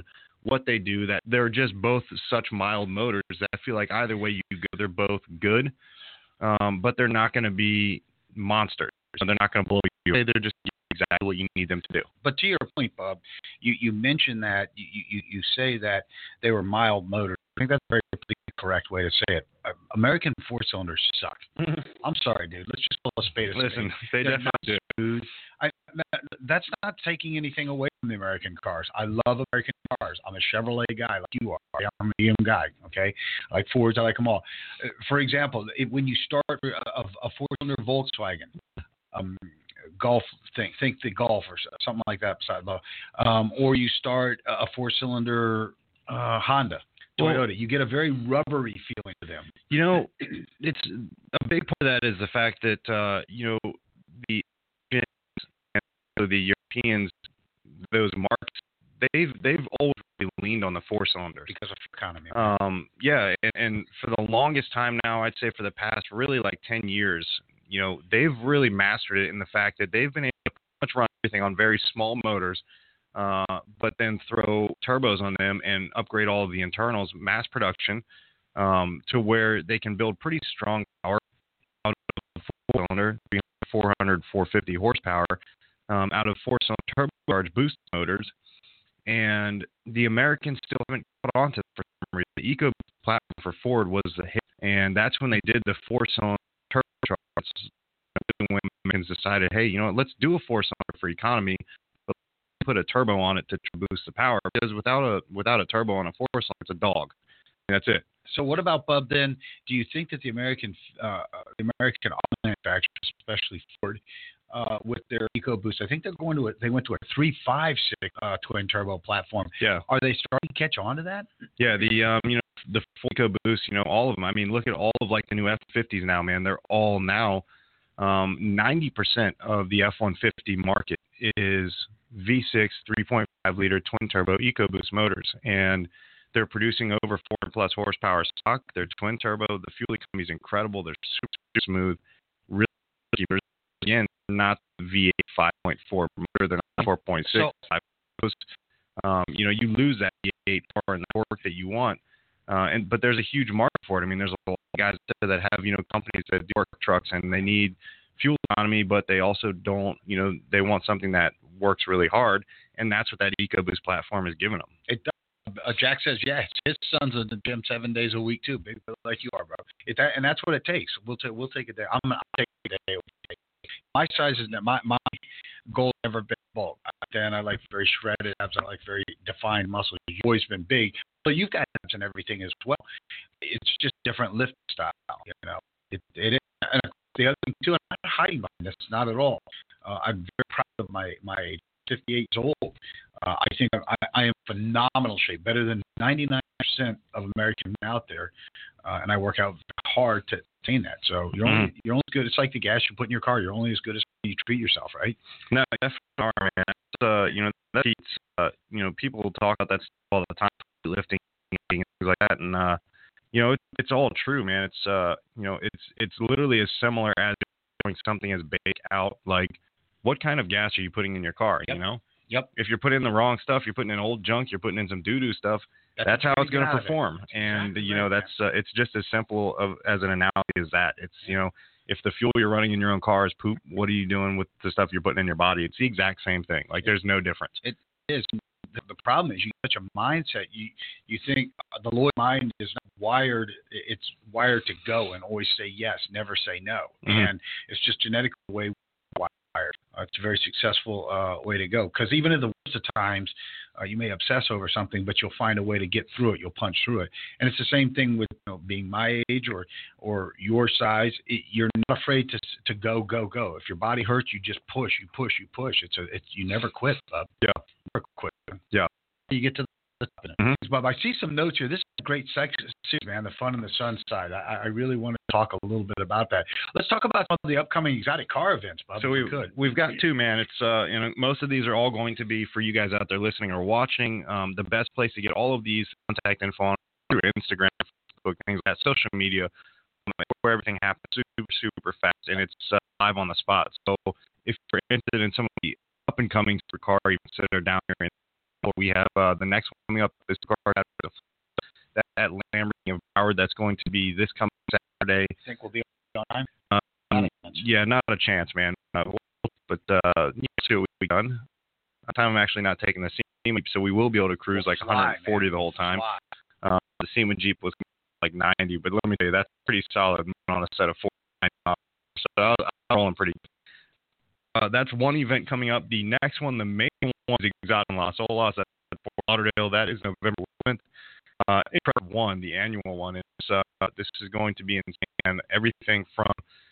Speaker 3: what they do, that they're just both such mild motors that I feel like either way you go, they're both good, um, but they're not going to be monsters. So they're not going to blow you away. They're just exactly what you need them to do.
Speaker 2: But to your point, Bob, you, you mentioned that you, you, you say that they were mild motors. I think that's a very correct way to say it. Uh, American four cylinders suck. I'm sorry, dude. Let's just call a spade a spade.
Speaker 3: Listen, they
Speaker 2: They're
Speaker 3: definitely do.
Speaker 2: I, that, that's not taking anything away from the American cars. I love American cars. I'm a Chevrolet guy like you are. I'm a G M guy, okay? I like Fords. I like them all. Uh, for example, it, when you start a, a four-cylinder Volkswagen, um, Golf, think think the Golf or something like that, beside um, or you start a four-cylinder uh, Honda, Toyota, well, you get a very rubbery feeling to them.
Speaker 3: You know, it's a big part of that is the fact that uh, you know the and the Europeans, those marks, they've they've always really leaned on the four cylinders
Speaker 2: because of economy.
Speaker 3: Um, yeah, and, and for the longest time now, I'd say for the past really like ten years, you know, they've really mastered it in the fact that they've been able to pretty much run everything on very small motors. Uh, but then throw turbos on them and upgrade all of the internals, mass production, um, to where they can build pretty strong power out of four-cylinder, four hundred, four fifty horsepower, um, out of four-cylinder turbocharged boost motors. And the Americans still haven't caught on to that for some reason. The EcoBoost platform for Ford was the hit, and that's when they did the four-cylinder turbocharged. When Americans decided, hey, you know what, let's do a four-cylinder for economy. Put a turbo on it to boost the power, because without a without a turbo on a four cylinder, it's a dog. And that's it.
Speaker 2: So what about, Bub, then? Do you think that the American uh, the American auto manufacturers, especially Ford, uh, with their EcoBoost, I think they're going to a, they went to a three point five six uh, twin turbo platform.
Speaker 3: Yeah.
Speaker 2: Are they starting to catch on to that?
Speaker 3: Yeah. The um you know the EcoBoost, you know, all of them. I mean, look at all of like the new F fifties now, man. They're all now um ninety percent of the F one fifty market is V six three point five liter twin turbo EcoBoost motors, and they're producing over four hundred plus horsepower stock. They're twin turbo. The fuel economy is incredible. They're super, super smooth. Really, again, not the V eight five point four motor. They're not four point six. So, um, you know, you lose that V eight power and the torque that you want. Uh, and but there's a huge market for it. I mean, there's a lot of guys that have, you know, companies that do work trucks and they need fuel economy, but they also don't, you know, they want something that works really hard, and that's what that EcoBoost platform is giving them.
Speaker 2: It does. Uh, Jack says, yeah, his son's in the gym seven days a week too, big like you are, bro. It, that, and that's what it takes. We'll take we'll take it there. I'm gonna I'll take it there. My size is my my goal has never been bulk. Dan, I like very shredded abs. I like very defined muscles. You've always been big, but you've got abs and everything as well. It's just different lift style, you know. It it is. And the other thing too, I'm not hiding behind this, not at all. Uh, I'm very proud of my my age. fifty-eight years old. Uh, I think I, I am in phenomenal shape, better than ninety-nine percent of Americans out there, uh, and I work out hard to attain that. So you're only mm-hmm. you're only as good. It's like the gas you put in your car. You're only as good as you treat yourself, right?
Speaker 3: No, definitely are, man. It's, uh, you know, that beats, uh, you know, people talk about that stuff all the time, lifting and things like that, and uh, you know, it, it's all true, man. It's uh, you know, it's it's literally as similar as doing something as big out. Like, what kind of gas are you putting in your car?
Speaker 2: Yep.
Speaker 3: You know,
Speaker 2: yep.
Speaker 3: If you're putting in the wrong stuff, you're putting in old junk, you're putting in some doo doo stuff. That's, that's how it's going to perform. And exactly you know, right, that's uh, it's just as simple of as an analogy as that. It's yeah. you know, if the fuel you're running in your own car is poop, what are you doing with the stuff you're putting in your body? It's the exact same thing. Like, there's no difference.
Speaker 2: It is. The problem is you get such a mindset. You you think the Lloyd mind is not wired. It's wired to go and always say yes, never say no. Mm-hmm. And it's just genetically the way we're wired. Uh, it's a very successful uh, way to go. Because even in the worst of times, uh, you may obsess over something, but you'll find a way to get through it. You'll punch through it. And it's the same thing with, you know, being my age or or your size. It, you're not afraid to to go go go. If your body hurts, you just push. You push. You push. It's a it's you never quit, bub.
Speaker 3: Yeah.
Speaker 2: Never quit.
Speaker 3: Yeah.
Speaker 2: You get to the top of it. Mm-hmm. Bob, I see some notes here. This is a great section, man, the fun and the sun side. I, I really want to talk a little bit about that. Let's talk about some of the upcoming exotic car events, Bob.
Speaker 3: So we've, we've got two, man. It's uh, you know, most of these are all going to be for you guys out there listening or watching. Um, the best place to get all of these contact info on through Instagram, Facebook, things like that, social media, where everything happens super, super fast, and it's uh, live on the spot. So if you're interested in some of the up and coming car events that are down here in We have uh, the next one coming up this card that at Lamborghini of Howard. That's going to be this coming Saturday.
Speaker 2: I think we'll be on time.
Speaker 3: Um, yeah, not a chance, man. Uh, but uh, yeah, see what we've done. That time I'm actually not taking the SEMA, so we will be able to cruise
Speaker 2: We'll
Speaker 3: like
Speaker 2: fly,
Speaker 3: one forty
Speaker 2: man.
Speaker 3: the whole time.
Speaker 2: Fly.
Speaker 3: Uh, the SEMA Jeep was like ninety, but let me tell you, that's pretty solid on a set of four ninety. So I was rolling pretty good. Uh, that's one event coming up. The next one, the main one, is Exotic in Las Olas at Fort Lauderdale. That is November eleventh. Uh, Intrepid one, the annual one, is uh, this is going to be insane. Everything from,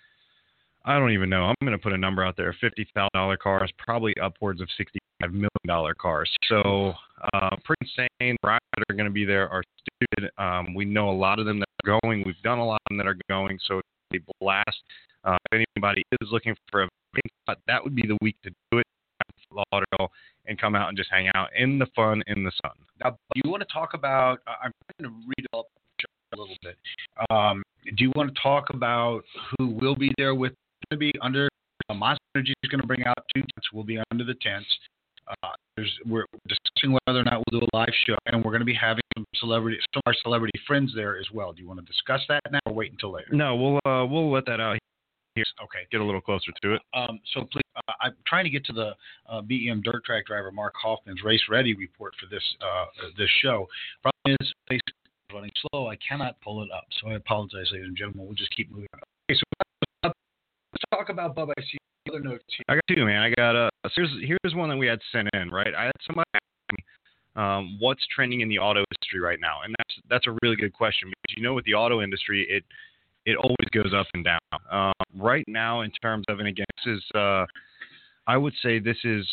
Speaker 3: I don't even know, I'm going to put a number out there, fifty thousand dollars cars, probably upwards of sixty-five million dollars cars. So uh, pretty insane. Rides that are going to be there are stupid. Um, we know a lot of them that are going. We've done a lot of them that are going, so it's a blast. Uh, if anybody is looking for a spot, that would be the week to do it. Lauderdale and come out and just hang out in the fun in the sun.
Speaker 2: Now, you want to talk about? Uh, I'm trying to read up a little bit. Um, do you want to talk about who will be there with? Going to be under uh, Monster Energy is going to bring out two tents. We'll be under the tents. Uh, there's, we're discussing whether or not we'll do a live show, and we're going to be having some celebrity, some of our celebrity friends there as well. Do you want to discuss that now, or wait until later?
Speaker 3: No, we'll uh, we'll let that out here.
Speaker 2: Okay,
Speaker 3: get a little closer to it.
Speaker 2: Um, so please, uh, I'm trying to get to the uh, B E M dirt track driver Mark Hoffman's race ready report for this uh, this show. Problem is, Facebook is running slow. I cannot pull it up, so I apologize, ladies and gentlemen. We'll just keep moving. Okay, so let's talk about Bubba. I see other notes here.
Speaker 3: I got two, man. I got uh, here's here's one that we had sent in, right? I had somebody ask me, um, what's trending in the auto industry right now, and that's that's a really good question because you know with the auto industry, it it always goes up and down. Um, right now, in terms of, and again, this is, uh, I would say this is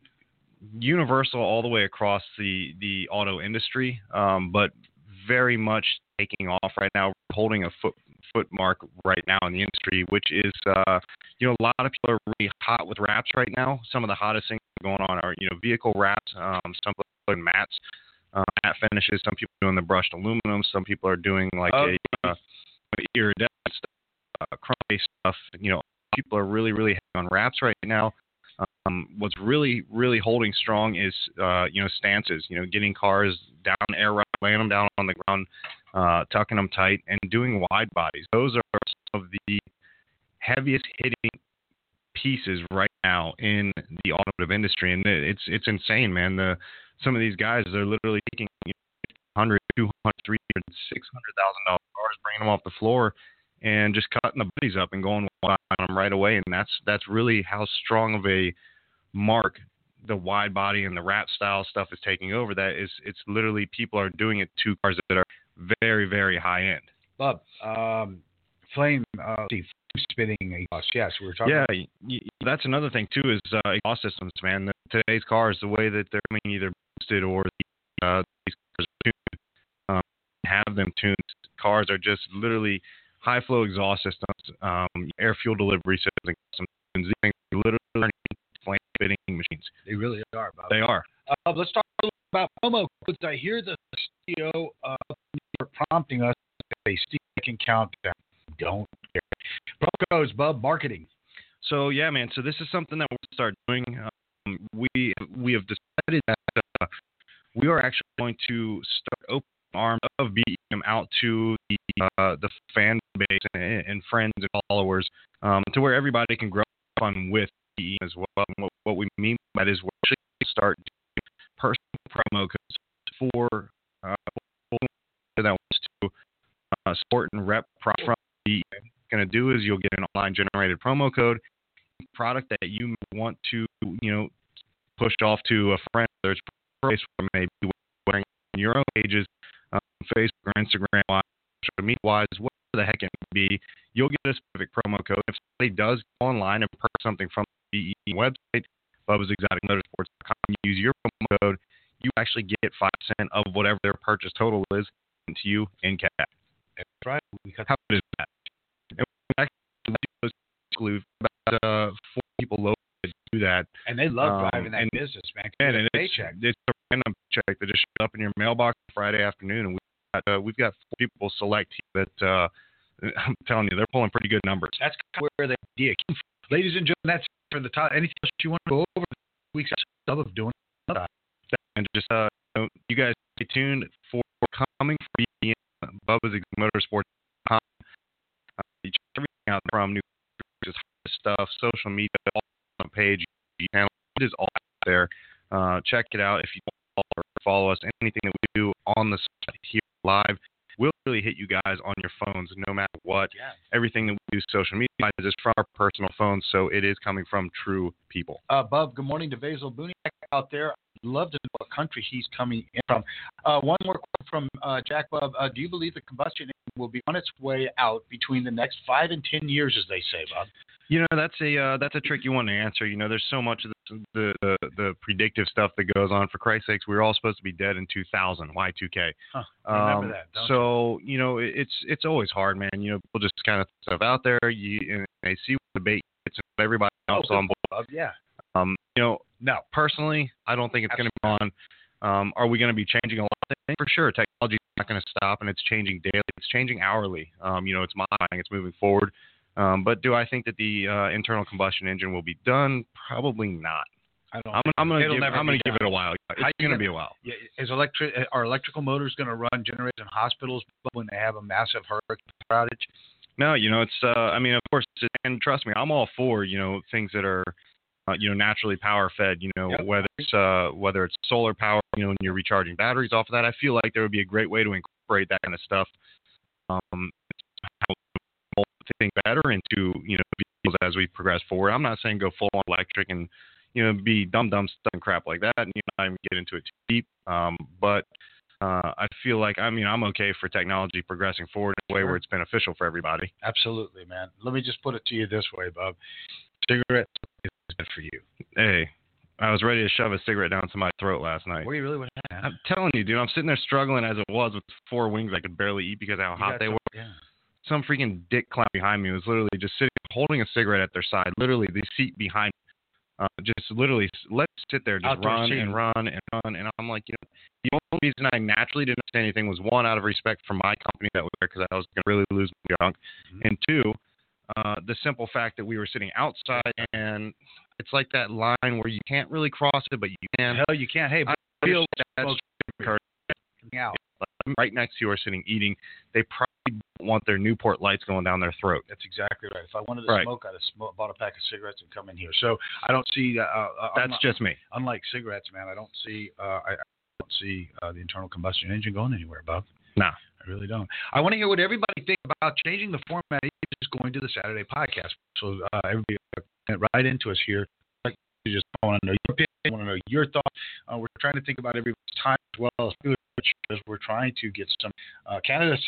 Speaker 3: universal all the way across the, the auto industry, um, but very much taking off right now, holding a foot foot mark right now in the industry, which is, uh, you know, a lot of people are really hot with wraps right now. Some of the hottest things going on are, you know, vehicle wraps, um, some people are doing mats, uh, matte finishes, some people are doing the brushed aluminum, some people are doing like oh. a... Uh, iridescent stuff, uh, chrome stuff. You know, people are really, really heavy on wraps right now. Um, what's really, really holding strong is, uh, you know, stances. You know, getting cars down air ride, laying them down on the ground, uh, tucking them tight, and doing wide bodies. Those are some of the heaviest hitting pieces right now in the automotive industry, and it's it's insane, man. The some of these guys are literally taking you know, one hundred, two hundred, three hundred, six hundred thousand dollars cars, bringing them off the floor, and just cutting the bodies up and going on them right away. And that's that's really how strong of a mark the wide body and the wrap style stuff is taking over. That is, it's literally people are doing it to cars that are very, very high end.
Speaker 2: Bub, um, flame, uh, see, flame spitting exhaust. Yes, we were talking.
Speaker 3: Yeah,
Speaker 2: about-
Speaker 3: y- that's another thing too is uh, exhaust systems, man. The, today's cars, the way that they're being either boosted or the, uh, these cars are tuned, um, have them tuned. Cars are just literally high flow exhaust systems, um, air fuel delivery systems, and some things literally are flame spitting machines.
Speaker 2: They really are, Bob.
Speaker 3: They are.
Speaker 2: Uh, let's talk a little about promo codes. I hear the C E O uh, prompting us to a second countdown. Don't care. Promo codes, Bub, marketing.
Speaker 3: So yeah, man. So this is something that we'll start doing. Um, we we have decided that uh, we are actually going to start open arms of B E M out to the uh, the fan base and, and friends and followers, um, to where everybody can grow up on with B E M as well. And what, what we mean by that is we're actually going to start doing personal promo codes for uh, people that wants to uh, support and rep product from B E M. What you're going to do is you'll get an online generated promo code, product that you want to, you know, push off to a friend, whether it's place or maybe wearing on your own pages, um, Facebook or Instagram, social media wise, whatever the heck it may be, you'll get a specific promo code. If somebody does go online and purchase something from the B E M website, Bubba's Exotic Motorsports dot com, use your promo code, you actually get five percent of whatever their purchase total is to you in cash.
Speaker 2: That's right. We cut
Speaker 3: How good is that? And we actually exclude about uh, four people locally that do that.
Speaker 2: And they love
Speaker 3: Um,
Speaker 2: driving that
Speaker 3: and-
Speaker 2: business, man.
Speaker 3: And,
Speaker 2: It's
Speaker 3: and
Speaker 2: a
Speaker 3: it's,
Speaker 2: paycheck.
Speaker 3: it's a random check that just showed up in your mailbox Friday afternoon, and we've got, uh, we've got four people select that uh, I'm telling you, they're pulling pretty good numbers.
Speaker 2: That's kind of where the idea came from. Ladies and gentlemen, that's for the top. Anything else you want to go over? Weeks of doing.
Speaker 3: and just uh, you, know, you guys stay tuned for coming from B M, Bubba's Motorsports dot com. Uh, you check everything out from new stuff, social media, all on the page, channel. It is all out there. Uh, check it out if you don't follow us. Anything that we do on the site here live will really hit you guys on your phones no matter what.
Speaker 2: Yeah.
Speaker 3: Everything that we do social media is from our personal phones, so it is coming from true people.
Speaker 2: Uh, Bub, good morning to Basil Buniak out there. I'd love to know what country he's coming in from. Uh, one more question from uh, Jack Bub. Uh, do you believe the combustion engine will be on its way out between the next five and ten years, as they say, Bub?
Speaker 3: You know, that's a uh, that's a tricky one to answer. You know, there's so much of the, the the the predictive stuff that goes on. For Christ's sakes, we were all supposed to be dead in two thousand, Y two K.
Speaker 2: Huh, remember
Speaker 3: um,
Speaker 2: that, don't
Speaker 3: so you know, it, it's it's always hard, man. You know, people just kind of stuff out there. You and they see what the bait gets, and everybody else
Speaker 2: oh,
Speaker 3: on board.
Speaker 2: Bub, yeah.
Speaker 3: Um, you know,
Speaker 2: no,
Speaker 3: personally, I don't think it's going to be on. Um, are we going to be changing a lot of things? For sure, technology is not going to stop, and it's changing daily. It's changing hourly. Um, you know, it's modifying. It's moving forward. Um, but do I think that the uh, internal combustion engine will be done? Probably not.
Speaker 2: I don't.
Speaker 3: I'm, I'm going to give.
Speaker 2: I'm
Speaker 3: going to give it a while. It's going to be a while.
Speaker 2: Yeah, is electric are electrical motors going to run generators in hospitals when they have a massive hurricane outage?
Speaker 3: No, you know, it's. Uh, I mean, of course, and trust me, I'm all for you know things that are, uh, you know, naturally power fed. You know,
Speaker 2: Yep.
Speaker 3: whether it's uh, whether it's solar power, you know, and you're recharging batteries off of that. I feel like there would be a great way to incorporate that kind of stuff. Um, how think better into you know vehicles as we progress forward. I'm not saying go full on electric and you know be dumb dumb stuff and crap like that, and you know, not even get into it too deep. Um, but uh, I feel like I mean I'm okay for technology progressing forward in a way where it's beneficial for everybody.
Speaker 2: Absolutely, man. Let me just put it to you this way, Bob. Cigarette is good for you.
Speaker 3: Hey, I was ready to shove a cigarette down somebody's throat last night.
Speaker 2: Were you really? What
Speaker 3: I'm telling you, dude. I'm sitting there struggling as it was with four wings I could barely eat because of how
Speaker 2: You
Speaker 3: hot
Speaker 2: got
Speaker 3: they
Speaker 2: some-
Speaker 3: were.
Speaker 2: Yeah.
Speaker 3: Some freaking dick clown behind me was literally just sitting, holding a cigarette at their side. Literally, the seat behind me. Uh, just literally, let's sit there, just
Speaker 2: Outdoor
Speaker 3: run
Speaker 2: seating.
Speaker 3: and run and run. And I'm like, you know, the only reason I naturally didn't say anything was one, out of respect for my company that was there because I was going to really lose my junk.
Speaker 2: Mm-hmm.
Speaker 3: And two, uh, the simple fact that we were sitting outside and it's like that line where you can't really cross it, but you can.
Speaker 2: Hell, you can't. Hey,
Speaker 3: I
Speaker 2: but
Speaker 3: feel
Speaker 2: it's
Speaker 3: that's
Speaker 2: smoke out.
Speaker 3: right next to you are sitting eating. They probably don't want their Newport lights going down their throat.
Speaker 2: That's exactly right. If I wanted to
Speaker 3: Right.
Speaker 2: smoke, I'd have sm- bought a pack of cigarettes and come in here. So I don't see. Uh, uh,
Speaker 3: That's
Speaker 2: unlike,
Speaker 3: just me.
Speaker 2: unlike cigarettes, man. I don't see. Uh, I, I don't see uh, the internal combustion engine going anywhere, Bob.
Speaker 3: No.
Speaker 2: I really don't. I want to hear what everybody thinks about changing the format. Just going to the Saturday podcast. So uh, everybody uh, right into us here. Like, you just want to know your opinion. I want to know your thoughts. Uh, we're trying to think about everybody's time as well as we're trying to get some uh, Canada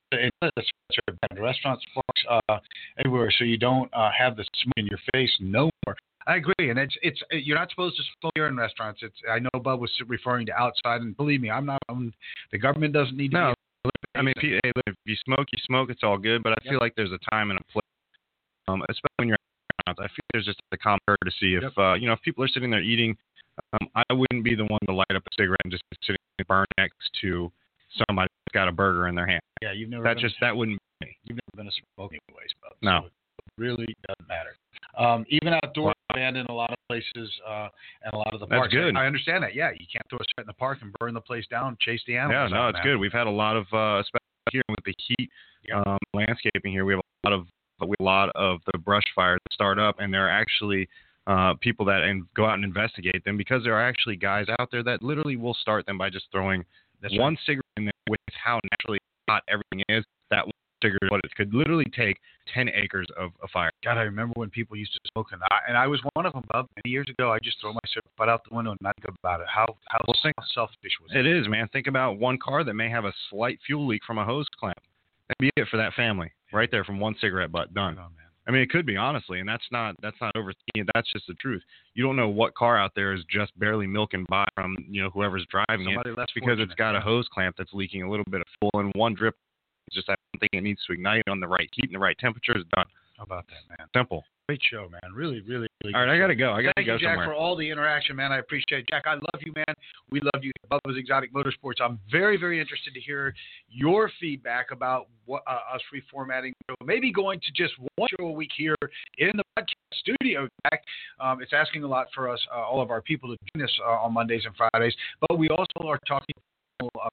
Speaker 2: restaurants, parks, uh, everywhere, so you don't uh, have the smoke in your face no more. I agree, and it's it's you're not supposed to smoke here in restaurants. It's I know Bub was referring to outside, and believe me, I'm not. I'm, the government doesn't need to.
Speaker 3: No.
Speaker 2: Be
Speaker 3: I mean, if you, hey, look, if you smoke, you smoke. It's all good. But I
Speaker 2: Yep.
Speaker 3: feel like there's a time and a place, um, especially when you're at restaurants. I feel there's just a common courtesy. If
Speaker 2: Yep.
Speaker 3: uh, you know, if people are sitting there eating, um, I wouldn't be the one to light up a cigarette and just sit sitting burn next to somebody that's got a burger in their hand.
Speaker 2: Yeah, you've never.
Speaker 3: That
Speaker 2: been,
Speaker 3: just that wouldn't be me.
Speaker 2: You've never been a smoker anyways, Bub.
Speaker 3: No.
Speaker 2: So it really doesn't matter. Um, even outdoors, banned in a lot of places uh, and a lot of the
Speaker 3: That's
Speaker 2: parks.
Speaker 3: good.
Speaker 2: I, I understand that. Yeah, you can't throw a cigarette in the park and burn the place down, chase the animals.
Speaker 3: Yeah, no,
Speaker 2: out,
Speaker 3: it's
Speaker 2: man.
Speaker 3: good. We've had a lot of, uh, especially here with the heat,
Speaker 2: Yeah.
Speaker 3: um, landscaping here. We have a lot of, we have a lot of the brush fires that start up, and there are actually uh, people that and go out and investigate them because there are actually guys out there that literally will start them by just throwing
Speaker 2: That's
Speaker 3: one
Speaker 2: right.
Speaker 3: cigarette in there with how naturally hot everything is. That one cigarette, what it could literally take ten acres of a fire.
Speaker 2: God, I remember when people used to smoke, and I, and I was one of them, Bub. Many years ago, I just throw my cigarette butt out the window and not think about it. How how
Speaker 3: Well, think-
Speaker 2: selfish was it?
Speaker 3: It is, man. Think about one car that may have a slight fuel leak from a hose clamp. That'd be it for that family, right there from one cigarette butt. Done.
Speaker 2: Oh, man.
Speaker 3: I mean, it could be, honestly, and that's not that's not overthinking it. That's just the truth. You don't know what car out there is just barely milking by from you know whoever's driving
Speaker 2: Somebody
Speaker 3: it
Speaker 2: less
Speaker 3: because it's
Speaker 2: fortunate,
Speaker 3: got a
Speaker 2: yeah.
Speaker 3: hose clamp that's leaking a little bit of fuel, and one drip is just that one thing it needs to ignite on the right heat and the right temperature is done.
Speaker 2: How about that, man?
Speaker 3: Simple.
Speaker 2: Great show, man. Really, really, really.
Speaker 3: All right, I got to go. I got to
Speaker 2: Thank
Speaker 3: go
Speaker 2: you, Jack,
Speaker 3: somewhere.
Speaker 2: for all the interaction, man. I appreciate it. Jack, I love you, man. We love you. Bubba's Exotic Motorsports. I'm very, very interested to hear your feedback about what uh, us reformatting. Maybe going to just one show a week here in the podcast studio, Jack. Um, it's asking a lot for us, uh, all of our people, to join us uh, on Mondays and Fridays. But we also are talking to uh,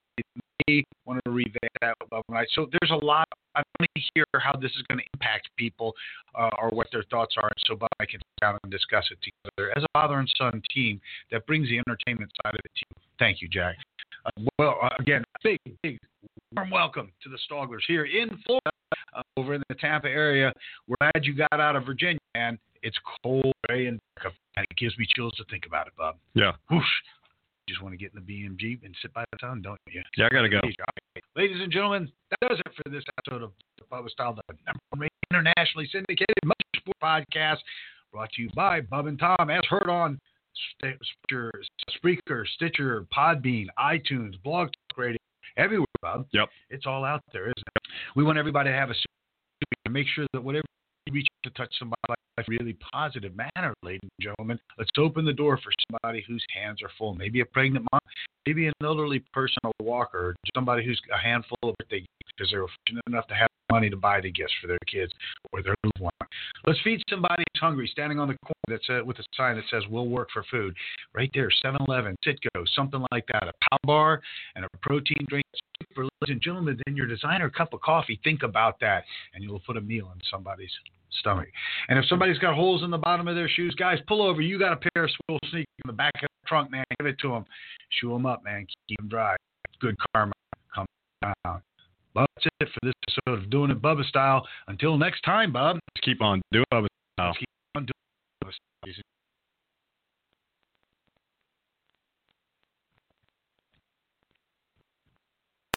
Speaker 2: may want to revamp that. So there's a lot. I want to hear how this is going to impact people uh, or what their thoughts are, so Bob and I can sit down and discuss it together as a father and son team that brings the entertainment side of it to you. Thank you, Jack. Uh, well, uh, again, big, big, warm welcome to the Stogglers here in Florida, uh, over in the Tampa area. We're glad you got out of Virginia, man. It's cold, gray, and dark, and it gives me chills to think about it, Bob.
Speaker 3: Yeah.
Speaker 2: Whoosh. You just want to get in the B M G and sit by the sun, don't you?
Speaker 3: Yeah, I got to go.
Speaker 2: Ladies and gentlemen, that does it for this episode of the Bubba Style, the number one internationally syndicated motorsport podcast, brought to you by Bub and Tom, as heard on Stitcher, Spreaker, Stitcher, Podbean, iTunes, Blog Talk Radio, everywhere, Bob.
Speaker 3: Yep.
Speaker 2: It's all out there, isn't it? We want everybody to have a to make sure that whatever you reach to touch somebody like a really positive manner, ladies and gentlemen. Let's open the door for somebody whose hands are full. Maybe a pregnant mom, maybe an elderly person, a walker, or somebody who's a handful of birthday gifts because they're fortunate enough to have money to buy the gifts for their kids or their loved one. Let's feed somebody who's hungry, standing on the corner that's uh, with a sign that says "We'll work for food." Right there, seven eleven, Citgo, something like that, a power bar and a protein drink. For ladies and gentlemen, then your designer cup of coffee. Think about that, and you'll put a meal in somebody's stomach. And if somebody's got holes in the bottom of their shoes, guys, pull over. You got a pair of swivel sneakers in the back of the trunk, man. Give it to them. Shoe them up, man. Keep them dry. Good karma. Come down. Well, that's it for this episode of Doing It Bubba Style. Until next time, Bob.
Speaker 3: Keep on doing Bubba Style.
Speaker 2: Keep on doing it Bubba Style.